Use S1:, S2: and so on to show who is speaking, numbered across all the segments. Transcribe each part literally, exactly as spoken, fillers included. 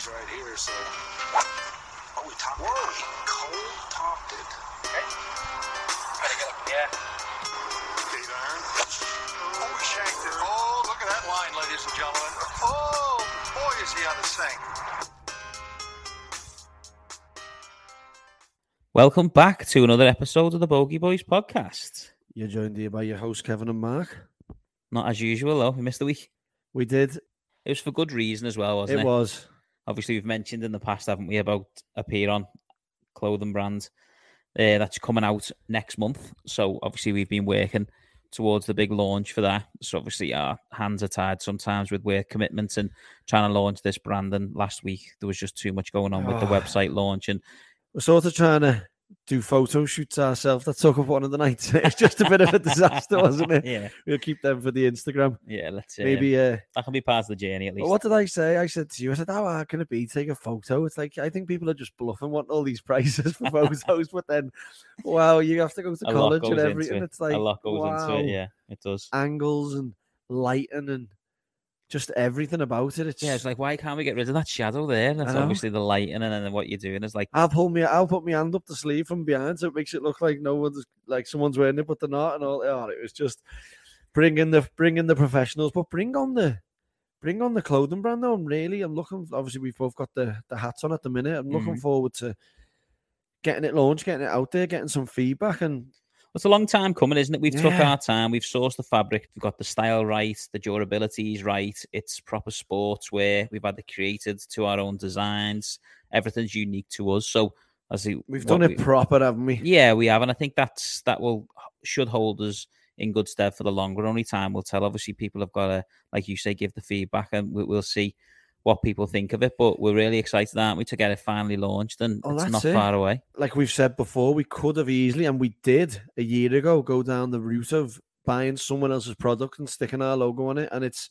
S1: these right here, so... Oh, we topped Whoa. it. We cold topped it. Okay. Ready to go? Yeah. Eight iron. Oh, we shanked it. Oh, look at that line, ladies and gentlemen. Oh, boy, is he on the sink.
S2: Welcome back to another episode of the Bogey Boys podcast.
S3: You're joined here by your hosts, Kevin and Mark.
S2: Not as usual, though. We missed a week.
S3: We did.
S2: It was for good reason as well, wasn't it?
S3: It was.
S2: Obviously, we've mentioned in the past, haven't we, about Apeiron clothing brand uh, that's coming out next month. So, obviously, we've been working towards the big launch for that. So, obviously, our hands are tied sometimes with work commitments and trying to launch this brand. And last week, there was just too much going on with the website launch. And
S3: we're sort of trying to do photo shoots ourselves. That took up one of the nights. It's just a bit of a disaster, wasn't it?
S2: Yeah.
S3: We'll keep them for the Instagram.
S2: Yeah, let's uh,
S3: maybe uh,
S2: that can be part of the journey at least.
S3: What did I say? I said to you, I said, how hard can it be? Take a photo. It's like, I think people are just bluffing, wanting all these prices for photos, but then, wow, you have to go to
S2: a
S3: college and everything. It. It's like,
S2: a lot goes
S3: wow,
S2: into it. Yeah, it does.
S3: Angles and lighting and just everything about it. It's
S2: yeah, it's like, why can't we get rid of that shadow there? That's obviously the lighting, and then what you're doing is like,
S3: I'll pull me, I'll put my hand up the sleeve from behind, so it makes it look like no one's like someone's wearing it, but they're not, and all. Oh, it was just bringing the bringing the professionals, but bring on the bring on the clothing brand though. I'm really, I'm looking. Obviously, we've both got the the hats on at the minute. I'm looking
S2: mm-hmm.
S3: forward to getting it launched, getting it out there, getting some feedback and.
S2: It's a long time coming, isn't it? We've
S3: yeah.
S2: took our time. We've sourced the fabric. We've got the style right. The durability is right. It's proper sportswear. We've had it created to our own designs. Everything's unique to us. So, as we,
S3: we've done it we, proper, haven't we?
S2: Yeah, we have, and I think that's that will should hold us in good stead for the longer. Only time will tell. Obviously, people have got to, like you say, give the feedback, and we, we'll see what people think of it, but we're really excited, aren't we, to get it finally launched, and oh, it's not it. far away.
S3: Like we've said before, we could have easily, and we did a year ago, go down the route of buying someone else's product and sticking our logo on it, and it's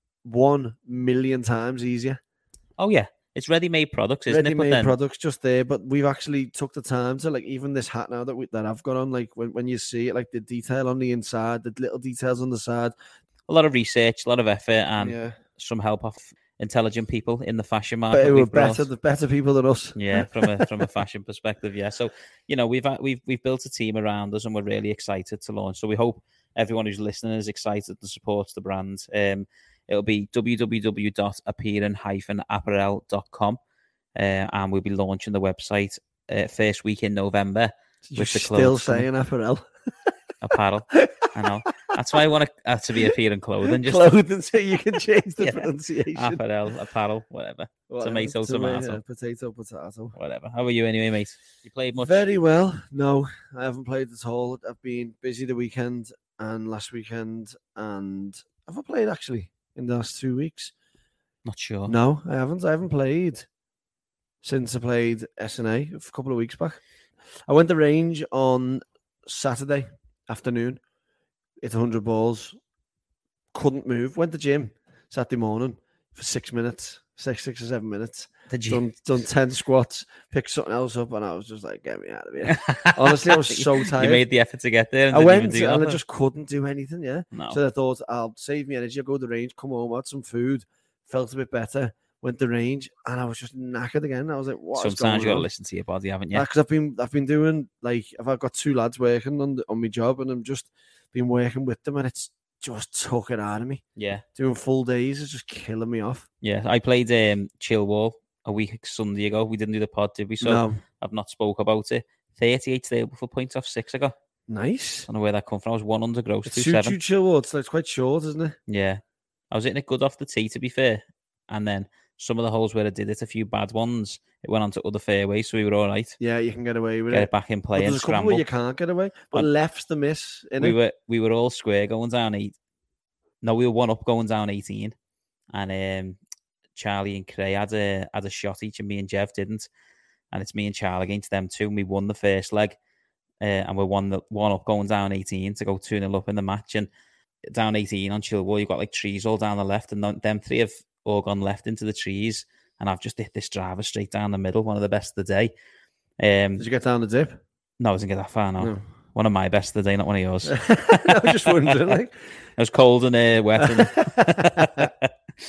S3: one million times easier.
S2: Oh yeah, it's ready-made products, isn't
S3: ready-made
S2: it? Ready-made
S3: products just there, but we've actually took the time to, like, even this hat now that we, that I've got on, like when, when you see it, like the detail on the inside, the little details on the side.
S2: A lot of research, a lot of effort, and
S3: yeah.
S2: some help off intelligent people in the fashion market.
S3: But we're better, the better people than us.
S2: Yeah, from a from a fashion perspective. Yeah, so you know we've we've we've built a team around us, and we're really excited to launch. So we hope everyone who's listening is excited and supports the brand. Um, it'll be w w w dot apeiron dash apparel dot com, uh, and we'll be launching the website uh, first week in November.
S3: You're with the still saying coming. apparel.
S2: Apparel. I know. That's why I want it uh, to be Apeiron clothing. Just
S3: clothing, so you can change the yeah. pronunciation.
S2: Apparel, apparel, whatever. whatever. Tomato, tomato.
S3: tomato. Potato, potato.
S2: Whatever. How are you anyway, mate? You played much?
S3: Very well. No, I haven't played at all. I've been busy the weekend and last weekend. And have I played, actually, in the last two weeks?
S2: Not sure.
S3: No, I haven't. I haven't played since I played S N A a couple of weeks back. I went the range on Saturday afternoon. Hit one hundred balls, couldn't move. Went to the gym Saturday morning for six minutes, six, six or seven minutes.
S2: The gym.
S3: Done, done ten squats, picked something else up, and I was just like, get me out of here. Honestly, I was so tired.
S2: You made the effort to get there. And
S3: I went
S2: do
S3: and
S2: nothing.
S3: I just couldn't do anything, yeah.
S2: No.
S3: So I thought, I'll save me energy. I'll go to the range, come home, had some food, felt a bit better, went to the range, and I was just knackered again. I was like, what is going
S2: Sometimes you got to
S3: on?
S2: listen to your body, haven't you?
S3: Because I've been, I've been doing, like, I've got two lads working on, the, on my job, and I'm just been working with them, and it's just took it out of me.
S2: Yeah.
S3: Doing full days is just killing me off.
S2: Yeah. I played um, Chilwell a week Sunday ago. We didn't do the pod, did we? So
S3: no.
S2: I've not spoke about it. thirty-eight stable points off six I got.
S3: Nice.
S2: I don't know where that come from. I was one under gross.
S3: It suits you, Chilwell. It's, it's quite short, isn't it?
S2: Yeah. I was hitting it good off the tee, to be fair. And then some of the holes where I did it, a few bad ones, it went onto other fairways, so we were all right.
S3: Yeah, you can get away with
S2: get
S3: it.
S2: Get it back in play
S3: but
S2: and
S3: there's a couple
S2: scramble.
S3: Where you can't get away, but and left's the miss.
S2: We
S3: it?
S2: were we were all square going down eight. No, we were one up going down eighteen, and um, Charlie and Cray had a had a shot each, and me and Jeff didn't. And it's me and Charlie against them two, and we won the first leg, uh, and we won the one up going down eighteen to go two nil up in the match. And down eighteen on Chilwell, you've got like trees all down the left, and them three have all gone left into the trees. And I've just hit this driver straight down the middle, one of the best of the day. Um,
S3: Did you get down the dip?
S2: No, I didn't get that far, no. no. One of my best of the day, not one of yours.
S3: I was just wondering, like.
S2: It was cold and uh, wet. And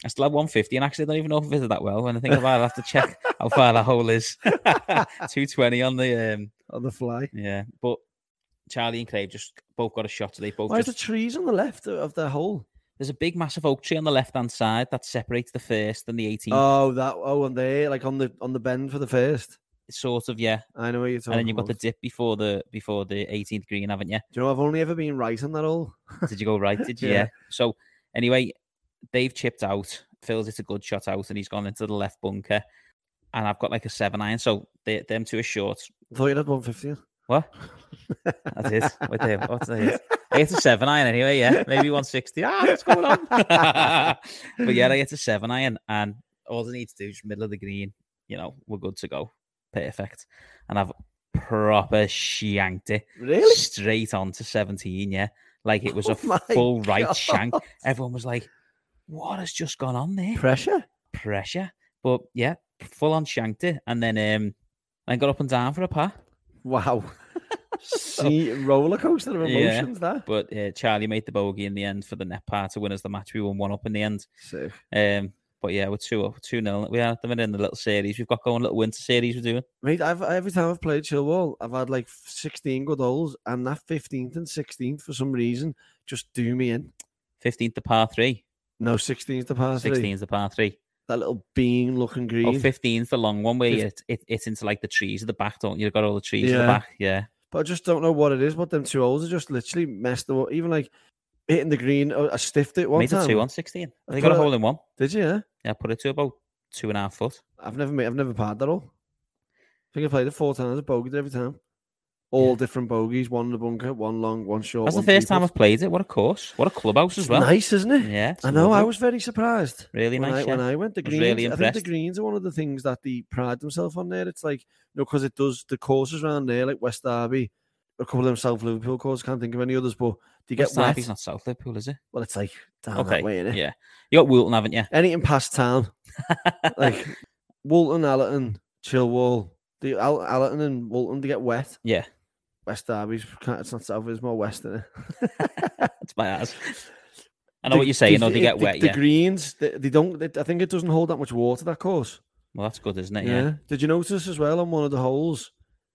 S2: I still have one fifty, and actually I don't even know if I visited that well. When I think about it, I have to check how far that hole is. two twenty on the um,
S3: on the fly.
S2: Yeah, but Charlie and Craig just both got a shot. So they both
S3: Why
S2: just...
S3: are the trees on the left of the hole?
S2: There's a big, massive oak tree on the left-hand side that separates the first and the eighteenth.
S3: Oh, that oh, and there, like on the on the bend for the first.
S2: Sort of, yeah.
S3: I know what you're talking
S2: And then you've got
S3: about.
S2: the dip before the before the eighteenth green, haven't you?
S3: Do you know I've only ever been right on that hole?
S2: Did you go right? Did you?
S3: Yeah.
S2: Yeah. So anyway, they've chipped out. Phil's it's a good shot out, and he's gone into the left bunker. And I've got like a seven iron, so they, them two are short.
S3: I thought you had one fifty.
S2: What? That's it. What the, what's that? I get a seven iron anyway, yeah. Maybe one sixty. Ah, what's going on? But yeah, I get a seven iron, and all I need to do is middle of the green. You know, we're good to go. Perfect. And I've proper shanked it.
S3: Really?
S2: Straight on to seventeen, yeah. Like it was
S3: Oh
S2: a
S3: my
S2: full right
S3: God.
S2: shank. Everyone was like, what has just gone on there?
S3: Pressure.
S2: Pressure. But yeah, full on shanked it. And then um, I got up and down for a par.
S3: Wow. See, roller coaster of
S2: Yeah.
S3: emotions that.
S2: But uh, Charlie made the bogey in the end for the net par to win us the match. We won one up in the end.
S3: Sick.
S2: Um, but yeah, we're two up, two nil. We are at the minute in the little series we've got going, little winter series we're doing.
S3: Mate, I've every time I've played Chilwell, I've had like sixteen good holes, and that fifteenth and sixteenth for some reason just do me in.
S2: fifteenth the par three,
S3: No, sixteenth the par three.
S2: sixteenth the par three.
S3: That little bean looking green.
S2: Oh, fifteenth the long one where
S3: Fif-
S2: you, it, it, it's into like the trees at the back, don't you? You've got all the trees at
S3: Yeah.
S2: the back, yeah.
S3: But I just don't know what it is. But them two holes are just literally messed up. Even like hitting the green, oh, I stiffed it one
S2: Made
S3: time.
S2: it two on sixteen.
S3: I
S2: They got a
S3: put it-
S2: hole in one.
S3: Did you? Yeah.
S2: Yeah, I put it to about two and a half foot.
S3: I've never made, I've never parred that hole. I think I played it four times. I bogeyed it every time. All
S2: Yeah.
S3: different bogeys. One in the bunker, one long, one short.
S2: That's the
S3: one
S2: first time
S3: deep.
S2: I've played it. What a course. What a clubhouse as
S3: It's
S2: well.
S3: nice, isn't it?
S2: Yeah. it's
S3: I know. I
S2: lovely.
S3: was very surprised.
S2: Really
S3: when
S2: nice,
S3: I,
S2: yeah.
S3: when I went. The
S2: I was
S3: greens,
S2: really
S3: I think
S2: impressed.
S3: the greens are one of the things that they pride themselves on there. It's like, you know, because it does the courses around there, like West Derby, a couple of them South Liverpool courses. Can't think of any others, but they get
S2: West
S3: wet.
S2: Derby's not South Liverpool, is it?
S3: Well, it's like down
S2: Okay.
S3: that way, innit?
S2: Yeah. You got Woolton, haven't you?
S3: Anything past town, like Woolton, Allerton, Chilwell, the Al- Allerton and Woolton, they get wet.
S2: Yeah.
S3: West Derby's can't- it's not south, it's more west, isn't it?
S2: It's my ass. I know what you're saying. No, they get
S3: the,
S2: wet,
S3: the
S2: yeah.
S3: greens, they, they don't. They, I think it doesn't hold that much water. That course.
S2: Well, that's good, isn't it?
S3: Yeah.
S2: Yeah.
S3: Did you notice as well on one of the holes?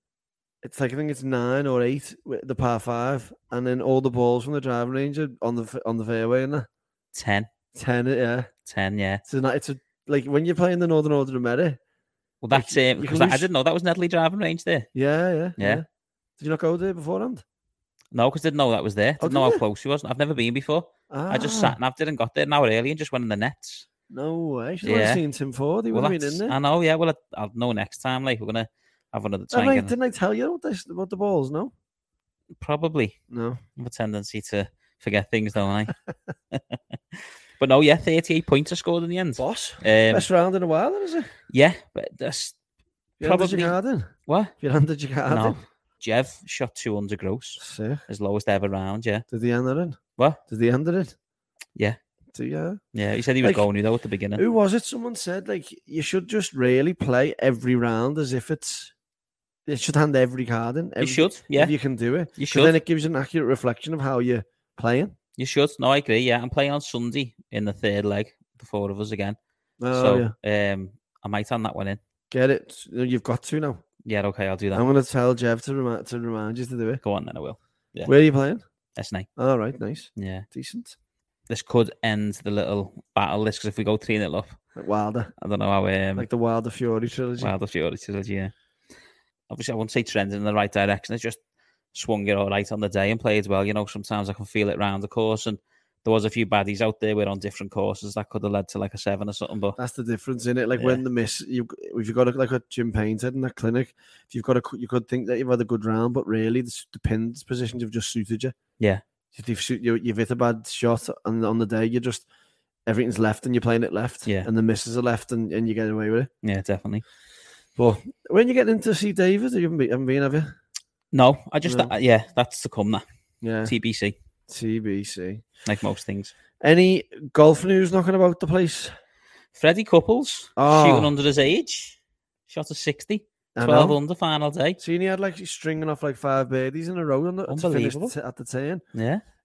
S3: It's like I think it's nine or eight with the par five, and then all the balls from the driving range are on the f- on the fairway and that.
S2: ten.
S3: Ten, yeah.
S2: ten, yeah.
S3: It's a, ni- it's a like when you're playing the Northern Order of Merit.
S2: Well, that's
S3: you-
S2: it.
S3: you
S2: Because
S3: can
S2: I, I
S3: lose-
S2: didn't know that was Nedley driving range there.
S3: Yeah, yeah,
S2: Yeah.
S3: Did you not go there beforehand?
S2: No, because I didn't know that was there.
S3: Oh,
S2: Didn't know
S3: did
S2: how
S3: you?
S2: close he was. I've never been before.
S3: Ah,
S2: I just sat nav, didn't got there an hour early and just went in the nets.
S3: No way. Should
S2: Yeah.
S3: have seen Tim Ford. He
S2: Well,
S3: would have been
S2: that's-
S3: in there.
S2: I know, yeah. Well, I, I'll know next time. Like, we're going to have another
S3: Didn't
S2: time.
S3: I, didn't I tell you about, this, about the balls? No,
S2: Probably.
S3: no.
S2: I have a tendency to forget things, don't I? But no, yeah, thirty-eight points I scored in the end.
S3: Boss,
S2: Um,
S3: best round in a while, then, is it?
S2: yeah, but that's
S3: You handed
S2: probably-
S3: your card in.
S2: what?
S3: You handed your card
S2: No.
S3: in.
S2: Jev shot two hundred gross,
S3: Sick.
S2: his lowest ever round, yeah.
S3: Did he end it in?
S2: What?
S3: Did he end it in?
S2: Yeah.
S3: Do you?
S2: Yeah, he said he was
S3: Like,
S2: going though at the beginning.
S3: Who was it? Someone said like you should just really play every round as if it's. You should hand every card in.
S2: You
S3: Every,
S2: should, yeah.
S3: If you can do it.
S2: You
S3: 'Cause Then
S2: should.
S3: it gives you an accurate reflection of how you're playing.
S2: You should. No, I agree. Yeah, I'm playing on Sunday in the third leg, the four of us again.
S3: Oh,
S2: so
S3: yeah.
S2: um, I might hand that one in.
S3: Get it. You've got to now.
S2: Yeah, okay, I'll do that.
S3: I'm going to tell Jeff to remind to remind you to do it.
S2: Go on then, I will. Yeah.
S3: Where are you playing?
S2: That's nice.
S3: All right, nice,
S2: Yeah.
S3: decent.
S2: This could end the little battle list because if we go three nil up,
S3: Like Wilder,
S2: I don't know how. Um,
S3: like the Wilder Fury trilogy.
S2: Wilder Fury trilogy, yeah. Obviously, I wouldn't say trending in the right direction. It's just swung it all right on the day and played well. You know, sometimes I can feel it round the course, and there was a few baddies out there. We're on different courses that could have led to like a seven or something. But
S3: That's the difference in it. Like
S2: Yeah.
S3: when the miss, you if you've got a, like what Jim Payne said in that clinic, if you've got a, you could think that you've had a good round, but really the, the pins positions have just suited you.
S2: yeah,
S3: If you've, shoot- you, you've hit a bad shot, and on the day you just everything's left, and you're playing it left,
S2: Yeah.
S3: and the misses are left, and, and you get away with it.
S2: yeah, definitely.
S3: But when you get in to see David, you haven't been, haven't been have you?
S2: No, I just
S3: No.
S2: uh, yeah, that's to come. That
S3: Yeah,
S2: T B C,
S3: T B C.
S2: like most things.
S3: Any golf news knocking about the place?
S2: Freddie Couples
S3: Oh.
S2: shooting under his age, shot a sixty,
S3: I
S2: twelve
S3: know.
S2: under final day.
S3: Seen he had like stringing off like five birdies in a row on the, to finish
S2: Unbelievable.
S3: t- at the turn.
S2: Yeah,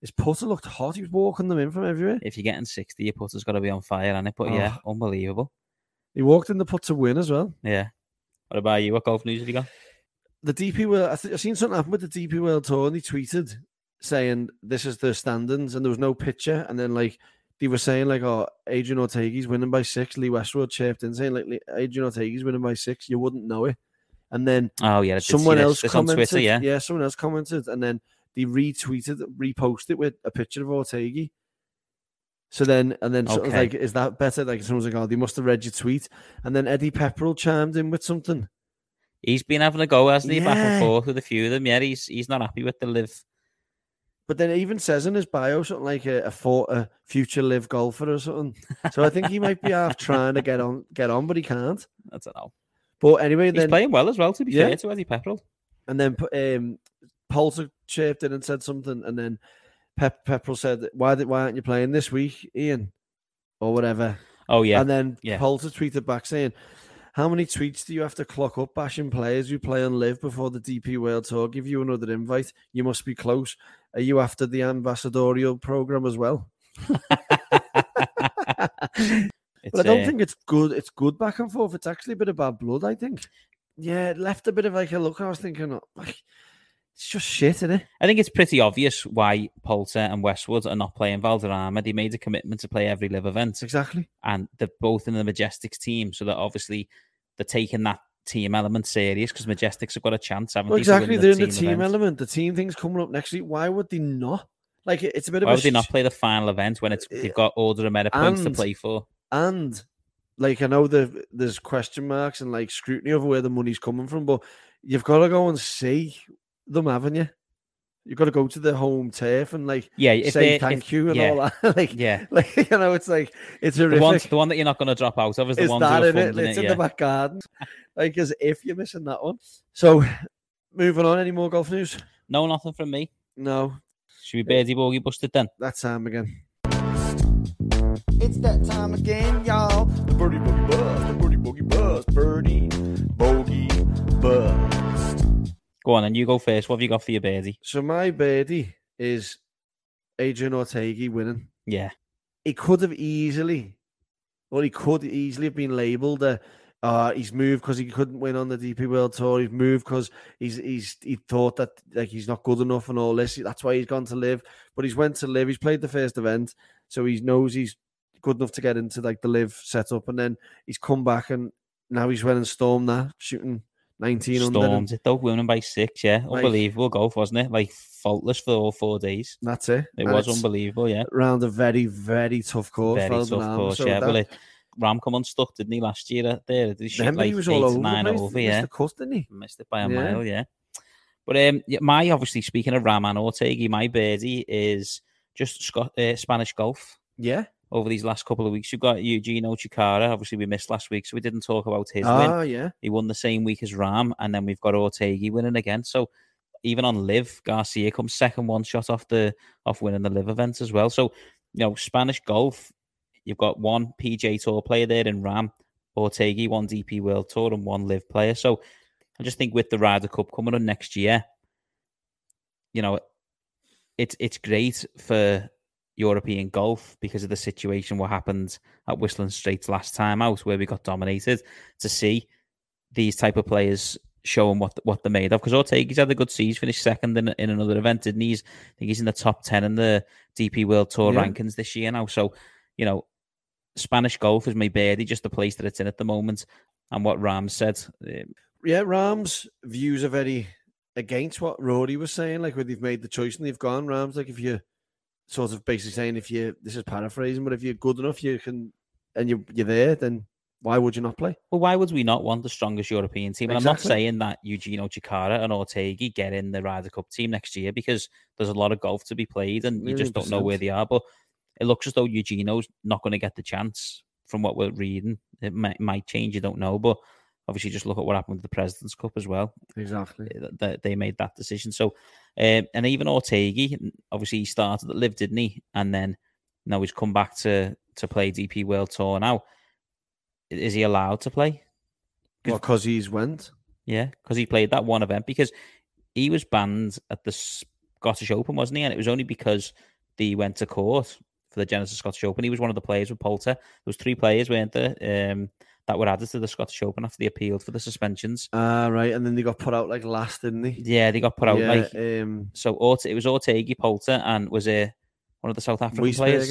S3: his putter looked hot. He was walking them in from everywhere.
S2: If you're getting sixty, your putter's got to be on fire, hasn't it? But oh. yeah, unbelievable.
S3: He walked in the putt to win as well.
S2: Yeah. What about you? What golf news have you got?
S3: The D P World, I th- I've seen something happen with the D P World Tour, and he tweeted saying this is the standings, and there was no picture, and then like they were saying like, oh, Adrian Ortega's winning by six. Lee Westwood chirped in saying like, Adrian Ortega's winning by six. You wouldn't know it. And then
S2: oh yeah,
S3: someone else
S2: this
S3: commented.
S2: On Twitter, yeah,
S3: yeah, someone else commented, and then they retweeted, reposted it with a picture of Ortega. So then, and then, okay. sort of like, is that better? Like, someone's like, oh, they must have read your tweet. And then Eddie Pepperell chimed in with something.
S2: He's been having a go, hasn't he?
S3: Yeah.
S2: Back and forth with a few of them. Yeah, he's he's not happy with the live.
S3: But then it even says in his bio something like a, a, for, a future live golfer or something. So I think he might be half trying to get on, get on, but he can't.
S2: I don't know.
S3: But anyway,
S2: he's
S3: then,
S2: playing well as well. To be
S3: yeah.
S2: fair to Eddie Pepperell.
S3: And then um, Poulter chirped in and said something, and then Pep Pepperell said, "Why did why aren't you playing this week, Ian, or whatever?"
S2: Oh yeah.
S3: And then
S2: yeah.
S3: Poulter tweeted back saying, "How many tweets do you have to clock up bashing players who play on live before the D P World Tour give you another invite? You must be close. Are you after the ambassadorial program as well?" But I don't uh... think it's good. It's good back and forth. It's actually a bit of bad blood, I think. Yeah, it left a bit of like a look. I was thinking, oh, like, it's just shit, isn't it?
S2: I think it's pretty obvious why Poulter and Westwood are not playing Valderrama. They made a commitment to play every live event.
S3: Exactly.
S2: And they're both in the Majestics team, so that obviously they're taking that team element serious because Majestics have got a chance, haven't
S3: well,
S2: they?
S3: Exactly, they're in the team
S2: event.
S3: element. The team thing's coming up next week. Why would they not? Like, it's a bit of
S2: why
S3: a...
S2: would they not play the final event when it's they've got order of merit points
S3: and,
S2: to play for?
S3: And... Like, I know the, there's question marks and, like, scrutiny over where the money's coming from, but you've got to go and see them, haven't you? You've got to go to the home turf and, like,
S2: yeah,
S3: say thank
S2: if,
S3: you and
S2: yeah,
S3: all that. like,
S2: yeah.
S3: like, you know, it's like, it's horrific.
S2: The one, the one that you're not going to drop out of is the
S3: it's
S2: one
S3: that,
S2: who are
S3: in it?
S2: funding
S3: It's
S2: it,
S3: in
S2: yeah.
S3: the back garden. Like, as if you're missing that one. So, moving on, any more golf news?
S2: No, nothing from me.
S3: No.
S2: Should we birdie bogey busted then?
S3: That time again.
S4: It's that time again, y'all. The birdie boogie bust, the birdie boogie bust, birdie bogey bust.
S2: Go on, and you go first. What have you got for your birdie?
S3: So my birdie is Adrian Ortega winning.
S2: Yeah.
S3: He could have easily, or he could easily have been labelled a, uh, he's moved because he couldn't win on the D P World Tour. He's moved because he's he's he thought that like he's not good enough and all this. That's why he's gone to live. But he's went to live. He's played the first event, so he knows he's good enough to get into like the live setup, and then he's come back and now he's winning Storm that shooting nineteen under.
S2: Storms it though, winning by six, yeah, like, unbelievable golf, wasn't it? Like faultless for all four days.
S3: That's it.
S2: It
S3: and
S2: was unbelievable, yeah.
S3: Round a very very tough course.
S2: Very tough
S3: Arm,
S2: course,
S3: so
S2: yeah.
S3: that...
S2: Well, it, Ram come unstuck, didn't he, last year? At there, did he shoot
S3: Remember,
S2: like
S3: he was
S2: eight
S3: all over
S2: nine
S3: the place.
S2: over,
S3: He
S2: yeah.
S3: missed the cut, didn't he?
S2: Missed it by a
S3: yeah.
S2: mile, yeah. But um, my obviously speaking of Ram and Ortega, my birdie is just Scott, uh, Spanish golf.
S3: Yeah.
S2: Over these last couple of weeks, you've got Eugenio Chicara. Obviously, we missed last week, so we didn't talk about his
S3: ah,
S2: win.
S3: yeah.
S2: He won the same week as Ram, and then we've got Ortega winning again. So even on Live, Garcia comes second, one shot off the off winning the Live event as well. So, you know, Spanish golf, you've got one P G A Tour player there in Ram, Ortega, one D P World Tour, and one Live player. So I just think with the Ryder Cup coming on next year, you know, it's it's great for European golf because of the situation what happened at Whistling Straits last time out where we got dominated, to see these type of players showing what what they're made of. Because Ortega's had a good season, finished second in, in another event, didn't he? He's, I think he's in the top ten in the D P World Tour yeah. rankings this year now. So, you know, Spanish golf is my birdie, just the place that it's in at the moment. And what Rams said.
S3: Yeah, Rams' views are very against what Rory was saying, like when they've made the choice and they've gone. Rams, like if you sort of basically saying if you, this is paraphrasing, but if you're good enough, you can, and you, you're there, then why would you not play?
S2: Well, why would we not want the strongest European team? And
S3: exactly.
S2: I'm not saying that Eugenio Chicara and Ortega get in the Ryder Cup team next year because there's a lot of golf to be played and you
S3: one hundred percent.
S2: Just don't know where they are. But it looks as though Eugenio's not going to get the chance from what we're reading. It might, might change, you don't know. But obviously just look at what happened with the President's Cup as well.
S3: Exactly.
S2: They, they made that decision. So, um, and even Ortega, obviously he started at Live, didn't he? And then now he's come back to, to play D P World Tour now. Is he allowed to play?
S3: Well, because he's went.
S2: Yeah, because he played that one event. Because he was banned at the Scottish Open, wasn't he? And it was only because they went to court for the Genesis Scottish Open. He was one of the players with Poulter. There was three players, weren't there, um, that were added to the Scottish Open after they appealed for the suspensions.
S3: Ah, uh, right. And then they got put out like last, didn't they?
S2: Yeah, they got put out
S3: yeah,
S2: like
S3: um,
S2: so. Orte- it was Ortega, Poulter, and was a uh, one of the South African players,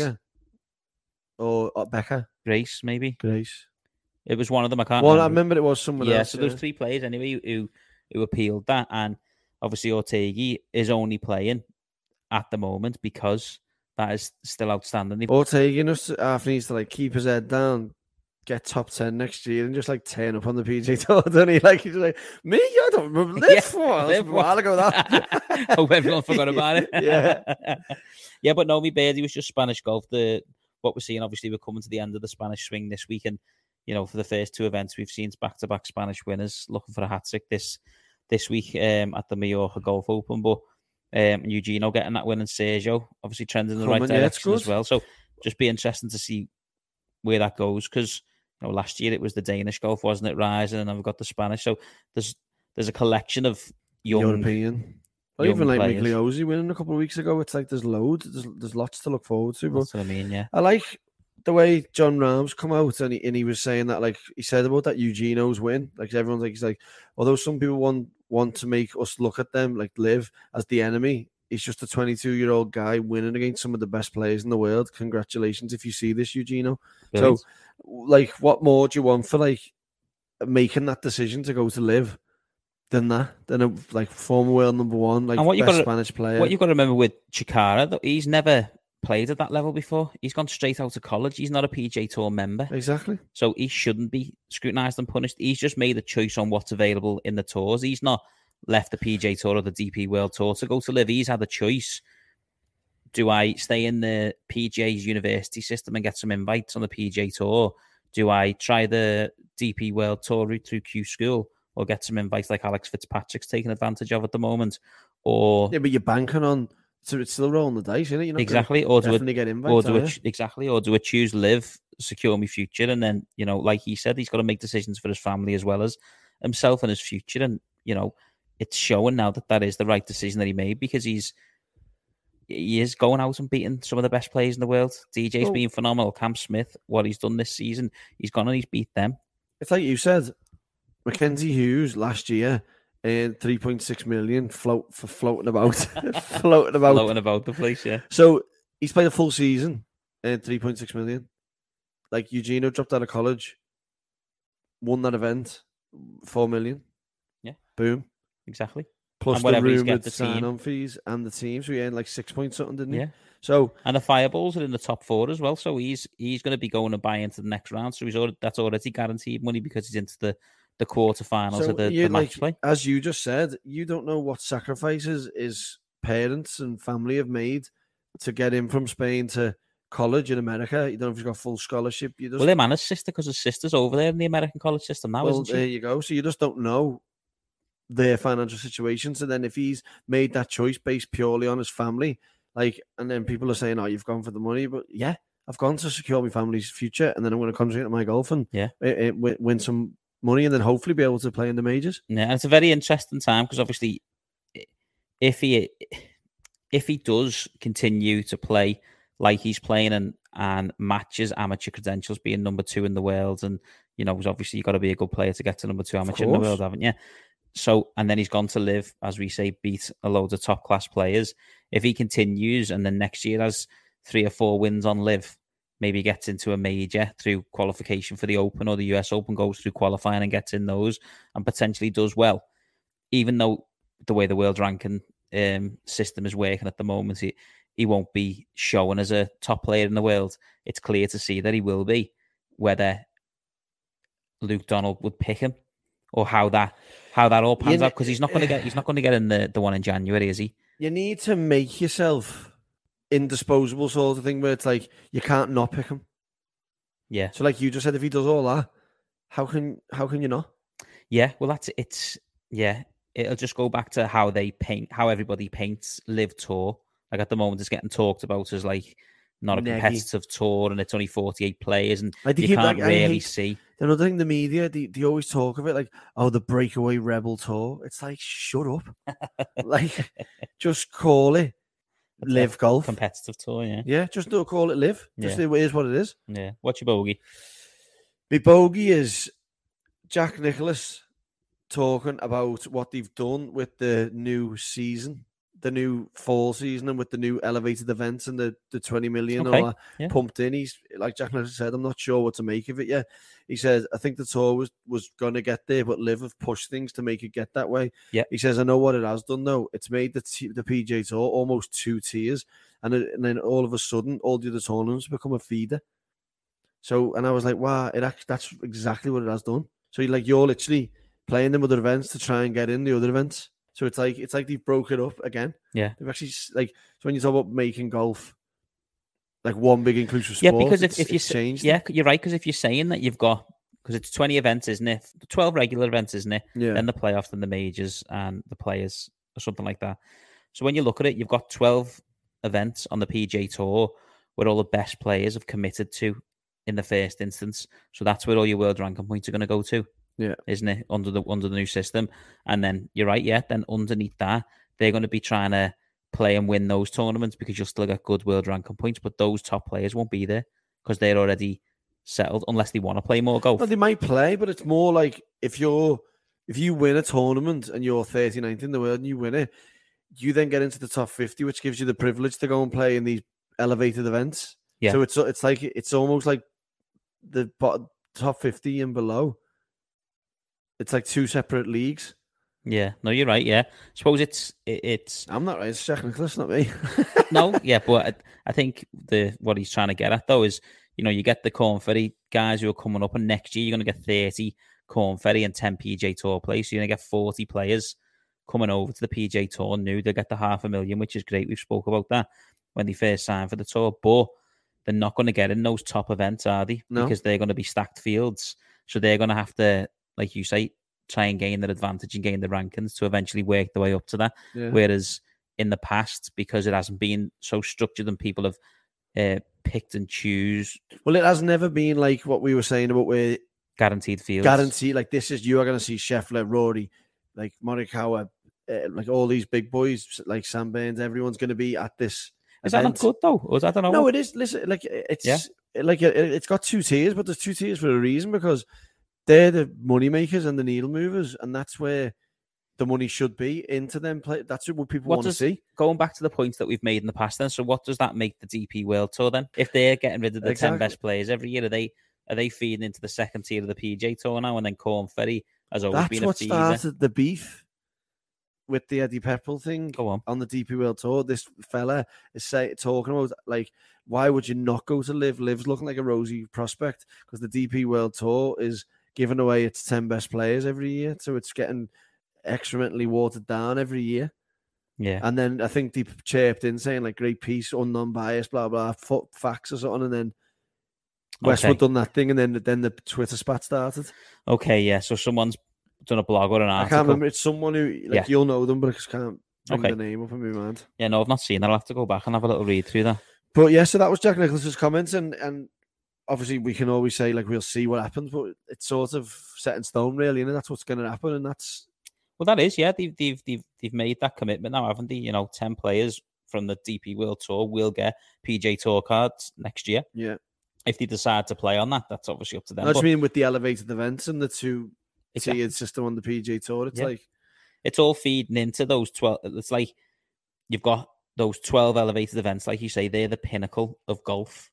S3: or, or Becca,
S2: Grace, maybe
S3: Grace.
S2: It was one of them. I can't.
S3: Well,
S2: remember.
S3: I remember it was someone
S2: yeah,
S3: else.
S2: So
S3: Yeah,
S2: so there's three players anyway who who appealed that, and obviously Ortega is only playing at the moment because that is still outstanding.
S3: Ortega just after needs to like keep his head down, get top ten next year, and just like turn up on the P G A Tour, don't he? Like he's like, me, I don't remember live
S2: Yeah,
S3: for
S2: live
S3: a while ago. That
S2: Hope everyone forgot about it.
S3: Yeah.
S2: Yeah, but no, me Birdie was just Spanish golf. The what we're seeing, obviously, we're coming to the end of the Spanish swing this week, and you know, for the first two events, we've seen back-to-back Spanish winners looking for a hat trick this this week um, at the Mallorca Golf Open. But um, Eugenio getting that win, and Sergio obviously trending in the
S3: Coming,
S2: right
S3: yeah,
S2: direction
S3: it's
S2: as well. So just be interesting to see where that goes, because you know, last year it was the Danish golf, wasn't it, rising, and then we've got the Spanish. So there's there's a collection of young
S3: European. Or
S2: young
S3: even like
S2: players.
S3: Migliosi winning a couple of weeks ago. It's like there's loads. There's, there's lots to look forward to. But
S2: That's what I mean, yeah.
S3: I like the way John Rahm's come out, and he, and he was saying that, like he said about that Eugenio's win. Like everyone's like, he's like, although some people want want to make us look at them like live as the enemy, he's just a twenty-two year old guy winning against some of the best players in the world. Congratulations if you see this, Eugenio.
S2: Brilliant.
S3: So, like, what more do you want for like making that decision to go to live than that? Than a like former world number one, like
S2: And what you
S3: best
S2: gotta-
S3: Spanish player.
S2: What you've got to remember with Chikara, though, he's never played at that level before. He's gone straight out of college. He's not a P G A Tour member.
S3: Exactly.
S2: So he shouldn't be scrutinised and punished. He's just made a choice on what's available in the tours. He's not left the P G A Tour or the D P World Tour to go to live. He's had a choice. Do I stay in the P G A's university system and get some invites on the P G A Tour? Do I try the D P World Tour route through Q School or get some invites like Alex Fitzpatrick's taking advantage of at the moment? Or
S3: Yeah, but you're banking on, so it's still rolling the dice, isn't it? You're not
S2: exactly, or do
S3: definitely
S2: it,
S3: get
S2: or
S3: invites.
S2: do
S3: are
S2: it exactly, or do it choose live, secure my future, and then you know, like he said, he's got to make decisions for his family as well as himself and his future, and you know, it's showing now that that is the right decision that he made, because he's he is going out and beating some of the best players in the world. D J's
S3: Well-
S2: been phenomenal. Cam Smith, what he's done this season, he's gone and he's beat them.
S3: It's like you said, Mackenzie Hughes last year earned three point six million float for floating about, floating about.
S2: Floating about the place, yeah.
S3: So he's played a full season, earned three point six million. Like Eugenio dropped out of college, won that event, four million.
S2: Yeah.
S3: Boom.
S2: Exactly.
S3: Plus
S2: And
S3: the
S2: whatever he's get
S3: rumored
S2: the team.
S3: sign-on fees and the team, so he earned like six point something, didn't he?
S2: Yeah.
S3: So
S2: And the Fireballs are in the top four as well, so he's he's going to be going to buy into the next round. So he's already, that's already guaranteed money because he's into the the quarterfinals
S3: So
S2: of the,
S3: you,
S2: the match
S3: like,
S2: play.
S3: as you just said, you don't know what sacrifices his parents and family have made to get him from Spain to college in America. You don't know if he's got full scholarship. You just,
S2: Well, him and his sister, because his sister's over there in the American college system now,
S3: well,
S2: isn't she?
S3: there you go. So you just don't know their financial situations. And then if he's made that choice based purely on his family, like, and then people are saying, "Oh, you've gone for the money," but yeah, I've gone to secure my family's future, and then I'm going to concentrate on my golf and
S2: Yeah.
S3: eh, eh, win win some money, and then hopefully be able to play in the majors.
S2: Yeah, and it's a very interesting time because obviously, if he if he does continue to play like he's playing and and matches amateur credentials, being number two in the world, and you know, obviously you've got to be a good player to get to number two amateur in the
S3: course.
S2: world, haven't you? So, and then he's gone to live, as we say, beat a load of top class players. If he continues, and then next year has three or four wins on live, maybe gets into a major through qualification for the Open or the U S Open, goes through qualifying and gets in those, and potentially does well. Even though the way the world ranking um, system is working at the moment, he, he won't be shown as a top player in the world. It's clear to see that he will be, whether Luke Donald would pick him or how that how that all pans
S3: You
S2: out, because he's not going to get he's not going to get in the, the one in January, is he?
S3: You need to make yourself indisposable, sort of thing, where it's like you can't not pick him.
S2: Yeah,
S3: So, like you just said, if he does all that, how can how can you not?
S2: yeah. Well, that's it's yeah. It'll just go back to how they paint, how everybody paints Live Tour. Like at the moment, it's getting talked about as like not a
S3: Neggy.
S2: competitive tour, and it's only forty-eight players, and
S3: Like, they
S2: you
S3: keep,
S2: can't
S3: like, I
S2: really
S3: hate-
S2: see.
S3: Another thing, the media, they, they always talk of it like, oh, the breakaway rebel tour. It's like, shut up. Like, just call it Live Golf.
S2: competitive tour. Yeah,
S3: Yeah, just don't call it Live. Just
S2: Yeah.
S3: it is what it is.
S2: yeah. What's your bogey?
S3: My bogey is Jack Nicklaus talking about what they've done with the new season, the new fall season, and with the new elevated events and the, the twenty million
S2: Okay,
S3: all that
S2: yeah.
S3: pumped in. He's like Jack Nicklaus said, I'm not sure what to make of it yet. He says, I think the tour was, was going to get there, but Liv have pushed things to make it get that way.
S2: Yeah.
S3: He says, I know what it has done, though. It's made the t- the P G A Tour almost two tiers. And, it, and then all of a sudden, all the other tournaments become a feeder. So, and I was like, wow, it actually, that's exactly what it has done. So, you like, you're literally playing them other events to try and get in the other events. So it's like it's like they've broke it up again.
S2: Yeah.
S3: They've actually like so when you talk about making golf like one big inclusive
S2: Yeah,
S3: sport,
S2: because if,
S3: it's,
S2: if you
S3: it's
S2: s-
S3: changed.
S2: yeah, you're right. Because if you're saying that you've got because it's twenty events, isn't it? twelve regular events, isn't it?
S3: yeah,
S2: Then the playoffs, then the majors, and the players, or something like that. So when you look at it, you've got twelve events on the P G A Tour where all the best players have committed to in the first instance. So that's where all your world ranking points are going to go to.
S3: Yeah.
S2: Isn't it, under the under the new system? And then you're right, yeah. Then underneath that, they're going to be trying to play and win those tournaments because you'll still get good world ranking points, but those top players won't be there because they're already settled unless they want to play more golf.
S3: No, they might play, but it's more like if you're if you win a tournament and you're thirty-ninth in the world and you win it, you then get into the top fifty, which gives you the privilege to go and play in these elevated events.
S2: Yeah.
S3: So it's it's like it's almost like the bottom, top fifty and below. It's like two separate leagues.
S2: Yeah, no, you're right. Yeah, suppose it's it, it's
S3: I'm not right. It's Jack Nicklaus, not me.
S2: no, yeah, but I, I think the what he's trying to get at though is, you know, you get the Corn Ferry guys who are coming up, and next year you're going to get thirty Corn Ferry and ten P G A Tour players. So you're going to get forty players coming over to the P G A Tour new. They get the half a million, which is great. We've spoke about that when they first signed for the tour, but they're not going to get in those top events, are they?
S3: No.
S2: Because they're going to be stacked fields. So they're going to have to, like you say, try and gain their advantage and gain the rankings to eventually work their way up to that.
S3: Yeah.
S2: Whereas in the past, because it hasn't been so structured and people have uh, picked and choose
S3: Well, it has never been like what we were saying about where
S2: guaranteed fields.
S3: guarantee like this is you are going to see Scheffler, Rory, like Morikawa, uh, like all these big boys like Sam Burns. Everyone's going to be at this.
S2: Is that
S3: event.
S2: not good though? Or is that, I don't know.
S3: No, it is. Listen, like it's
S2: Yeah.
S3: like it, it's got two tiers, but there's two tiers for a reason because they're the money makers and the needle movers, and that's where the money should be into them. Play. That's what people
S2: What
S3: want to
S2: does-
S3: see.
S2: Going back to the points that we've made in the past, then, so what does that make the D P World Tour then? If they're getting rid of the ten
S3: Exactly.
S2: best players every year, are they are they feeding into the second tier of the P G A Tour now? And then Corn Ferry has always
S3: That's
S2: been a
S3: what
S2: feeder.
S3: started the beef with the Eddie Pepperell thing
S2: Go on.
S3: on the D P World Tour. This fella is say, talking about like, why would you not go to Live? Live's looking like a rosy prospect because the D P World Tour is giving away its ten best players every year, so it's getting excrementally watered down every year.
S2: Yeah.
S3: And then I think they chirped in saying like great piece, non-biased, blah blah, fuck facts or something, and then Westwood
S2: Okay.
S3: done that thing, and then then the Twitter spat started.
S2: Okay, yeah. So someone's done a blog or an
S3: I
S2: article.
S3: can't remember. It's someone who like
S2: Yeah.
S3: you'll know them, but I just can't bring
S2: Okay.
S3: the name up in my mind.
S2: Yeah, no, I've not seen that. I'll have to go back and have a little read through that.
S3: But yeah, so that was Jack Nicklaus's comments, and and obviously we can always say like we'll see what happens, but it's sort of set in stone, really, and that's what's going to happen, and that's
S2: Well, that is, yeah. They've, they've, they've, they've made that commitment now, haven't they? You know, ten players from the D P World Tour will get P G A Tour cards next year.
S3: yeah.
S2: If they decide to play on that, that's obviously up to them.
S3: I just
S2: But
S3: mean with the elevated events and the two
S2: Exactly.
S3: tiered system on the P G A Tour, it's
S2: Yeah.
S3: like
S2: it's all feeding into those twelve. It's like you've got those twelve elevated events, like you say, they're the pinnacle of golf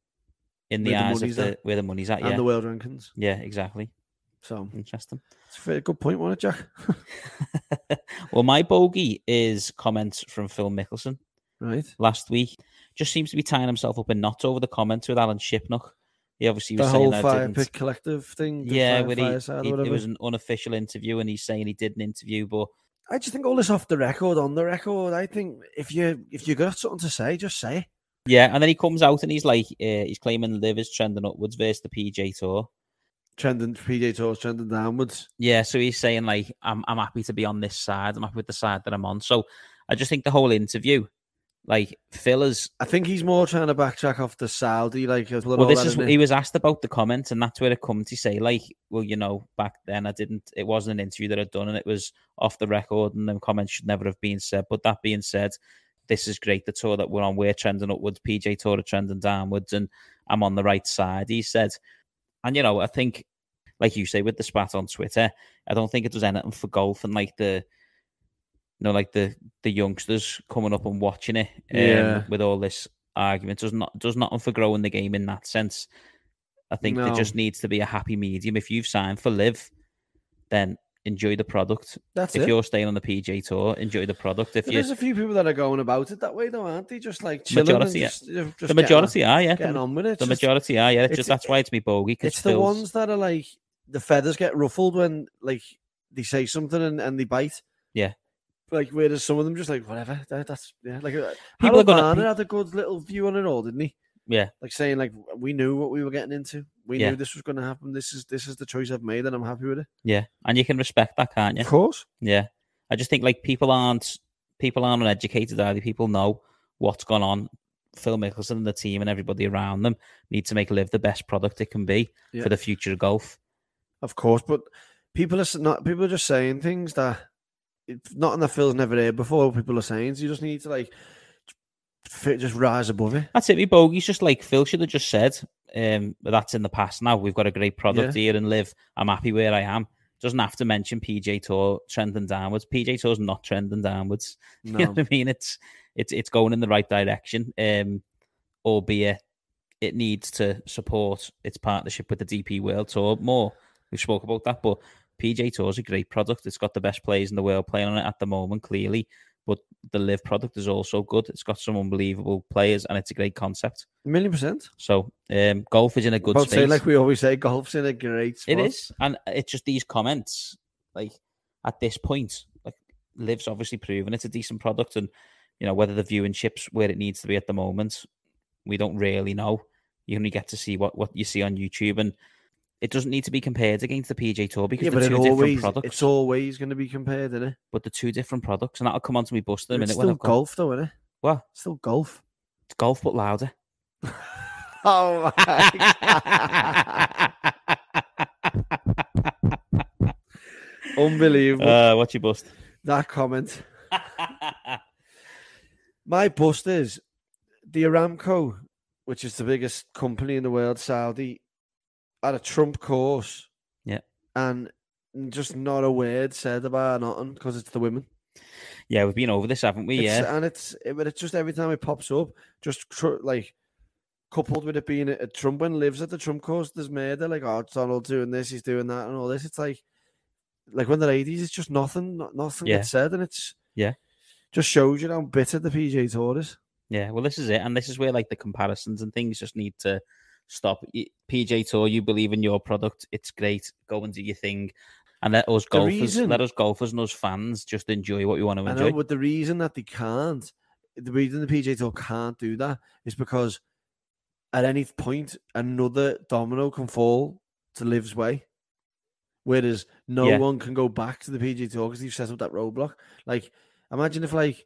S2: in the
S3: Where the
S2: eyes of
S3: money's
S2: the
S3: at.
S2: where the money's at.
S3: and
S2: Yeah,
S3: the world rankings.
S2: yeah, exactly.
S3: So
S2: Interesting.
S3: it's a very good point, wasn't it, Jack?
S2: Well, my bogey is comments from Phil Mickelson
S3: Right.
S2: last week. Just seems to be tying himself up in knots over the comments with Alan Shipnock. He obviously was
S3: The
S2: saying
S3: whole
S2: that
S3: Fire
S2: didn't.
S3: Pit Collective thing. the
S2: Yeah,
S3: Fire,
S2: where he,
S3: Fireside or
S2: he- it
S3: whatever.
S2: was an unofficial interview, and he's saying he did an interview, but
S3: I just think all this off the record, on the record. I think if you if you got something to say, just say it.
S2: yeah. And then he comes out and he's like, uh, he's claiming Liv is trending upwards versus the P G A Tour.
S3: Trending P G A Tour's trending downwards.
S2: Yeah, so he's saying like, I'm I'm happy to be on this side. I'm happy with the side that I'm on. So I just think the whole interview, like Phil is.
S3: I think he's more trying to backtrack off the Saudi, like as well.
S2: Well, this is he was asked about the comments, and that's where it comes to say like, well, you know, back then I didn't. It wasn't an interview that I'd done, and it was off the record, and them comments should never have been said. But that being said, this is great. The tour that we're on, we're trending upwards. P G A Tour are trending downwards, and I'm on the right side. He said, and you know, I think, like you say, with the spat on Twitter, I don't think it does anything for golf and like the, you know, like the the youngsters coming up and watching it. Um,
S3: Yeah.
S2: With all this argument, does not does nothing for growing the game in that sense. I think there
S3: No.
S2: just needs to be a happy medium. If you've signed for Live, then enjoy the product.
S3: That's
S2: if
S3: it.
S2: you're staying on the P G A Tour, enjoy the product. If you,
S3: There's a few people that are going about it that way, though, aren't they? Just like chilling
S2: Majority,
S3: and just, just
S2: the majority
S3: getting,
S2: are, yeah,
S3: getting
S2: the,
S3: on with it.
S2: the
S3: Just-
S2: majority are, yeah. It's,
S3: it's-
S2: just that's why it's me bogey. 'cause
S3: It's the
S2: Phil's-
S3: ones that are like the feathers get ruffled when like they say something and, and they bite.
S2: Yeah.
S3: Like whereas some of them just like whatever. That, that's yeah. Like uh,
S2: People are
S3: Harold
S2: gonna-
S3: Varner had a good little view on it all, didn't he?
S2: Yeah,
S3: Like saying like we knew what we were getting into. We
S2: Yeah.
S3: knew this was going to happen. This is this is the choice I've made, and I'm happy with it.
S2: yeah, and you can respect that, can't you?
S3: Of course.
S2: Yeah, I just think like people aren't people aren't uneducated either. People know what's gone on. Phil Mickelson and the team and everybody around them need to make Live the best product it can be
S3: Yeah.
S2: for the future of golf.
S3: Of course, but people are s- not. People are just saying things that it's nothing that Phil's never heard before. People are saying, so you just need to like f- just rise above it.
S2: That's it. Me bogey's just like Phil should have just said. Um, but that's in the past now. We've got a great product
S3: Yeah.
S2: here and Live. I'm happy where I am. Doesn't have to mention P G A Tour trending downwards. P G A Tour's not trending downwards. You know
S3: No.
S2: what I mean? It's it's it's going in the right direction. Um, albeit it needs to support its partnership with the D P World Tour more. We've spoke about that, but P G A Tour is a great product. It's got the best players in the world playing on it at the moment, clearly. But the Live product is also good. It's got some unbelievable players, and it's a great concept.
S3: A million percent.
S2: So um, golf is in a good
S3: About
S2: space.
S3: say, like we always say, golf's in a great spot.
S2: It is, and it's just these comments. Like at this point, like Live's obviously proven it's a decent product, and you know whether the viewership's where it needs to be at the moment, we don't really know. You only get to see what, what you see on YouTube, and it doesn't need to be compared against the P G A Tour because
S3: Yeah,
S2: they're
S3: but it
S2: two different
S3: always
S2: products.
S3: it's always going to be compared, isn't it?
S2: But the two different products, and that'll come on to me bust in a
S3: It's
S2: minute when
S3: still
S2: I've got
S3: golf, though, isn't it?
S2: what
S3: Still golf.
S2: it's golf but louder.
S3: Oh my! Unbelievable.
S2: uh, what's your bust?
S3: That comment. My bust is the Aramco, which is the biggest company in the world, Saudi, had a Trump course.
S2: Yeah.
S3: And just not a word said about nothing because it's the women.
S2: Yeah, we've been over this, haven't we?
S3: It's-
S2: Yeah,
S3: And it's, it, but it's just every time it pops up, just tr- like coupled with it being a, a Trump when lives at the Trump course, there's murder. Like, oh, Donald doing this, he's doing that, and all this. It's like, like when the ladies, it's just nothing, not, nothing
S2: Yeah.
S3: gets said, and it's
S2: Yeah.
S3: just shows you how bitter the P G A Tour is.
S2: yeah. Well, this is it, and this is where like the comparisons and things just need to stop. Y- P G A Tour, you believe in your product, it's great. Go and do your thing, and let us golfers,
S3: reason-
S2: let us golfers and us fans just enjoy what we want to
S3: I
S2: enjoy.
S3: know, but the reason that they can't, the reason the P G A Tour can't do that is because at any point another domino can fall to Liv's way, whereas no
S2: Yeah.
S3: one can go back to the P G A Tour because they've set up that roadblock. Like, imagine if like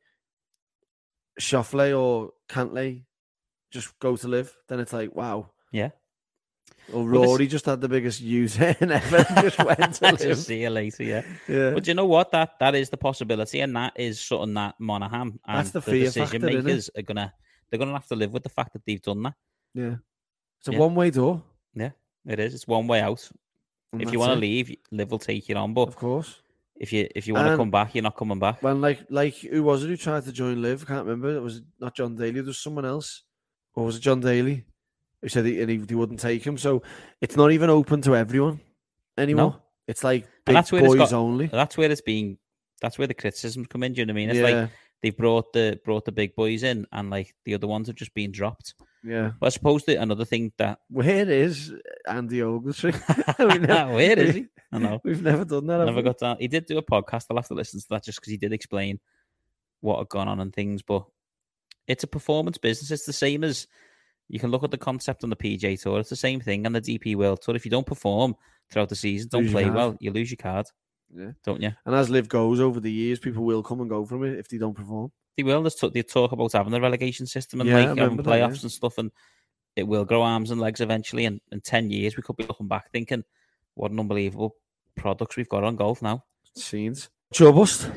S3: Schauffele or Cantley just go to Live, then it's like wow.
S2: Yeah.
S3: Or
S2: Well, this-
S3: Rory just had the biggest user and ever and just went to
S2: Just
S3: Live.
S2: see you later, yeah.
S3: Yeah.
S2: But you know what? That that is the possibility, and that is something that Monaghan and
S3: That's the
S2: the,
S3: fear
S2: decision
S3: factor, innit?
S2: makers are gonna they're gonna have to live with the fact that they've done that.
S3: Yeah. It's a
S2: Yeah.
S3: one way door.
S2: It is. It's one way out.
S3: and
S2: If you
S3: that's
S2: want to
S3: it,
S2: leave, Liv will take you on. But
S3: of course.
S2: if you if you want to
S3: And-
S2: come back, you're not coming back.
S3: Well, like, like who was it who tried to join Liv? I can't remember. It was not John Daly. There was someone else, or was it John Daly who said he, and he, he wouldn't take him? So it's not even open to everyone anymore.
S2: No.
S3: It's like
S2: And
S3: big
S2: that's where it's
S3: boys
S2: got-
S3: only.
S2: That's where it's being. That's where the criticisms come in. Do you know what I mean? It's
S3: yeah,
S2: like they've brought the brought the big boys in, and like the other ones have just been dropped.
S3: yeah.
S2: But I suppose that another thing that
S3: Where is Andy Ogletree? We never-
S2: where is he? I know.
S3: We've never done that. have
S2: Never
S3: we?
S2: got that. He did do a podcast. I'll have to listen to that just because he did explain what had gone on and things. But it's a performance business. It's the same as you can look at the concept on the P G A Tour. It's the same thing on the D P World Tour. If you don't perform throughout the season, don't
S3: Lose your
S2: play
S3: card.
S2: well, you lose your card,
S3: Yeah.
S2: don't you?
S3: And as Liv goes over the years, people will come and go from it if they don't perform.
S2: They will. There's t- they talk about having a relegation system and
S3: Yeah, I
S2: like having
S3: remember that,
S2: playoffs
S3: yeah.
S2: and stuff, and it will grow arms and legs eventually. And in ten years, we could be looking back thinking, what an unbelievable products we've got on golf now.
S3: Scenes. Your bust.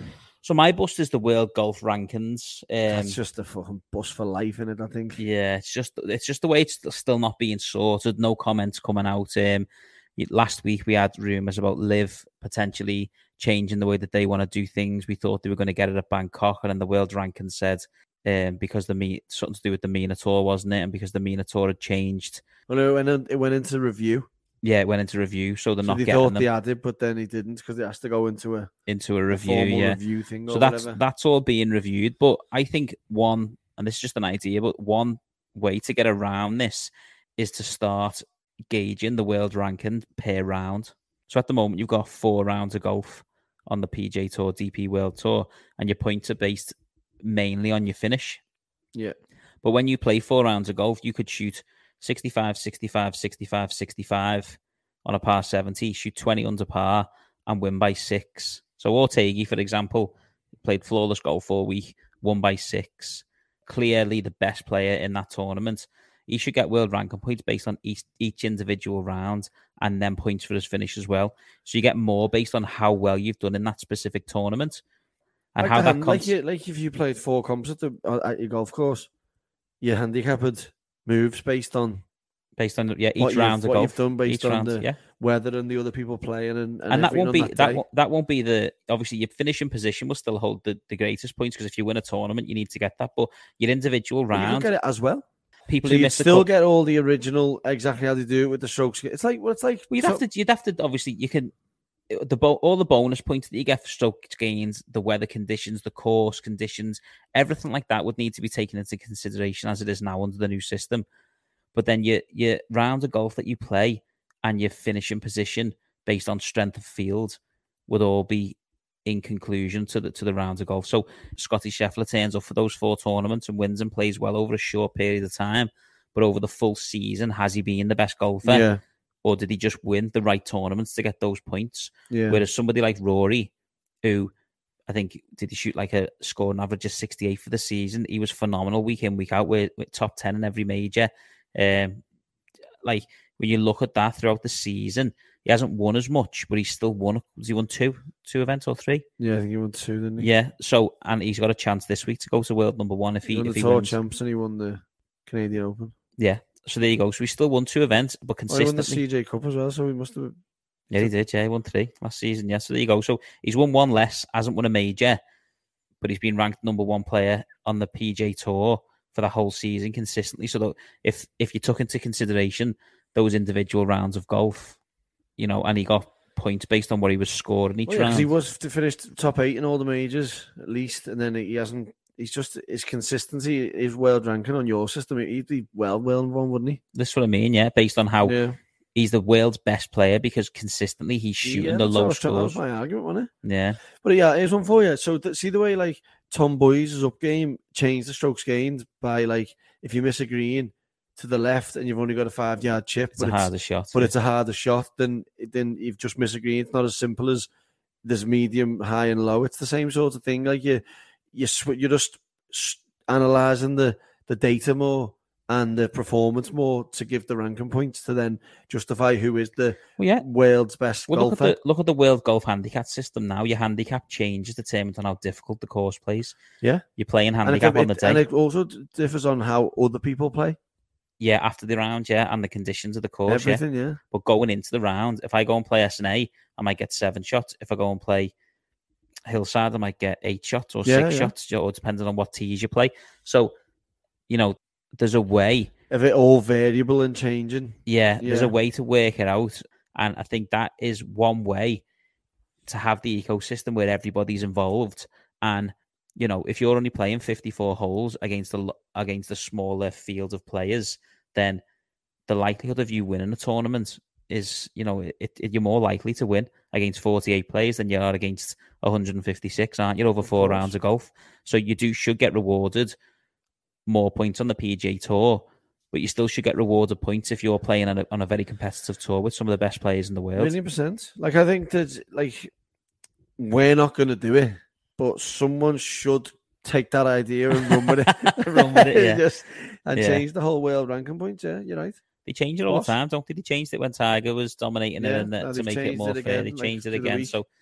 S2: So my bust is the world golf rankings. Um,
S3: That's just a fucking bust for life in it, I think.
S2: Yeah, it's just it's just the way it's still not being sorted. No comments coming out. Um, last week we had rumours about Liv potentially changing the way that they want to do things. We thought they were going to get it at Bangkok, and then the world ranking said um, because the me something to do with the MENA Tour, wasn't it? And because the MENA Tour had changed.
S3: Well, it went, in, it went into review.
S2: Yeah, it went into review, so they're
S3: So
S2: not
S3: they
S2: getting
S3: thought
S2: them
S3: they had it, but then he didn't because it has to go into a,
S2: into a
S3: a
S2: review.
S3: formal
S2: Yeah,
S3: review thing. Or
S2: so that's
S3: whatever.
S2: that's all being reviewed. But I think one, and this is just an idea, but one way to get around this is to start gauging the world ranking per round. So at the moment, you've got four rounds of golf on the P G A Tour, D P World Tour, and your points are based mainly on your finish.
S3: Yeah.
S2: But when you play four rounds of golf, you could shoot sixty-five, sixty-five, sixty-five, sixty-five on a par seventy, shoot twenty under par, and win by six. So Ortegi, for example, played flawless golf all week, won by six. Clearly the best player in that tournament. He should get world ranking points based on each, each individual round and then points for his finish as well. So you get more based on how well you've done in that specific tournament. And
S3: like
S2: how
S3: the
S2: that
S3: hand,
S2: cons-
S3: like, you, like if you played four comps at, the, at your golf course, your handicapped moves based on
S2: based on yeah
S3: what
S2: each round
S3: you've,
S2: of
S3: what
S2: golf.
S3: you've done based
S2: each
S3: on
S2: round,
S3: the
S2: yeah.
S3: weather and the other people playing, and, and,
S2: and that won't be
S3: that,
S2: that
S3: day.
S2: won't, that won't be the obviously your finishing position will still hold the, the greatest points because if you win a tournament you need to get that, but your individual
S3: But you
S2: round
S3: could get it as well.
S2: people
S3: So
S2: who
S3: you'd
S2: miss the
S3: still
S2: cup,
S3: get all the original exactly how they do it with the strokes. It's like well, it's like
S2: well, you'd
S3: so-
S2: have to you'd have to obviously you can the bo- all the bonus points that you get for stroke gains, the weather conditions, the course conditions, everything like that would need to be taken into consideration as it is now under the new system. But then your your round of golf that you play and your finishing position based on strength of field would all be in conclusion to the to the round of golf. So Scotty Scheffler turns up for those four tournaments and wins and plays well over a short period of time, but over the full season, has he been the best golfer?
S3: yeah,
S2: Or did he just win the right tournaments to get those points?
S3: yeah.
S2: Whereas somebody like Rory, who I think did he shoot like a scoring average of sixty-eight for the season, he was phenomenal week in, week out with, with top ten in every major. Um, like when you look at that throughout the season, he hasn't won as much, but he's still won. Has he won two, two events or three?
S3: Yeah, I think he won two, didn't he?
S2: Yeah. So and he's got a chance this week to go to world number one if he
S3: he won
S2: if
S3: the
S2: he
S3: Tour
S2: wins.
S3: Champs and he won the Canadian Open.
S2: Yeah. So there you go. So he still won two events, but
S3: Oh, he won the
S2: consistently.
S3: C J Cup as well, so he must have.
S2: Yeah, he did. Yeah, he won three last season. Yeah, so there you go. So he's won one less, hasn't won a major, but he's been ranked number one player on the P G A Tour for the whole season consistently. So that if if you took into consideration those individual rounds of golf, you know, and he got points based on what he was scoring each
S3: Well, yeah, 'cause
S2: round.
S3: he was to finish top eight in all the majors at least, and then he hasn't. He's just his consistency, his world ranking on your system. He'd be well, well one, wouldn't he?
S2: That's what I mean. Yeah, based on how
S3: Yeah,
S2: he's the world's best player because consistently he's shooting
S3: yeah,
S2: the
S3: that's what I
S2: low
S3: was trying- That was
S2: scores.
S3: my argument, wasn't it?
S2: Yeah,
S3: But yeah, here's one for you. So th- see the way like Tom Boyes' up game changed the strokes gained by like if you miss a green to the left and you've only got a five yard chip,
S2: it's
S3: but
S2: a
S3: it's,
S2: harder shot.
S3: but
S2: yeah.
S3: it's a harder shot, then then you've just missed a green. It's not as simple as there's medium, high, and low. It's the same sort of thing. Like you, you sw- you're just s- analyzing the the data more and the performance more to give the ranking points to then justify who is the
S2: well, yeah.
S3: world's best
S2: Well, look at
S3: golfer.
S2: the look at the World Golf Handicap system now. Your handicap changes determined on how difficult the course plays.
S3: Yeah.
S2: You're playing
S3: And it,
S2: handicap on the
S3: it-
S2: day.
S3: and it also d- differs on how other people play.
S2: Yeah, after the round, yeah, and the conditions of the course, yeah.
S3: Everything, yeah.
S2: But going into the round, if I go and play S N A, I might get seven shots. If I go and play Hillside, I might get eight shots or
S3: Yeah,
S2: six
S3: yeah.
S2: shots, or depending on what tees you play. So, you know, there's a way.
S3: If it all variable and changing.
S2: Yeah, there's
S3: Yeah.
S2: a way to work it out, and I think that is one way to have the ecosystem where everybody's involved. And you know, if you're only playing fifty-four holes against a against a smaller field of players, then the likelihood of you winning a tournament is, you know, it, it, you're more likely to win against forty-eight players than you are against one hundred fifty-six, aren't you, over
S3: Of
S2: four
S3: course.
S2: rounds of golf? So you do should get rewarded more points on the P G A Tour, but you still should get rewarded points if you're playing on a, on a very competitive tour with some of the best players in the world.
S3: Million percent. Like I think that like we're not gonna do it, but someone should take that idea and run with it.
S2: Run with it, yeah.
S3: Just, and
S2: Yeah.
S3: change the whole world ranking points. Yeah, you're right.
S2: They change it all
S3: What?
S2: the time, don't they? They changed it when Tiger was dominating
S3: Yeah,
S2: it and
S3: now
S2: to
S3: they've
S2: make it
S3: changed
S2: more
S3: it
S2: fair.
S3: again,
S2: They
S3: like,
S2: changed it
S3: through the
S2: again.
S3: week.
S2: So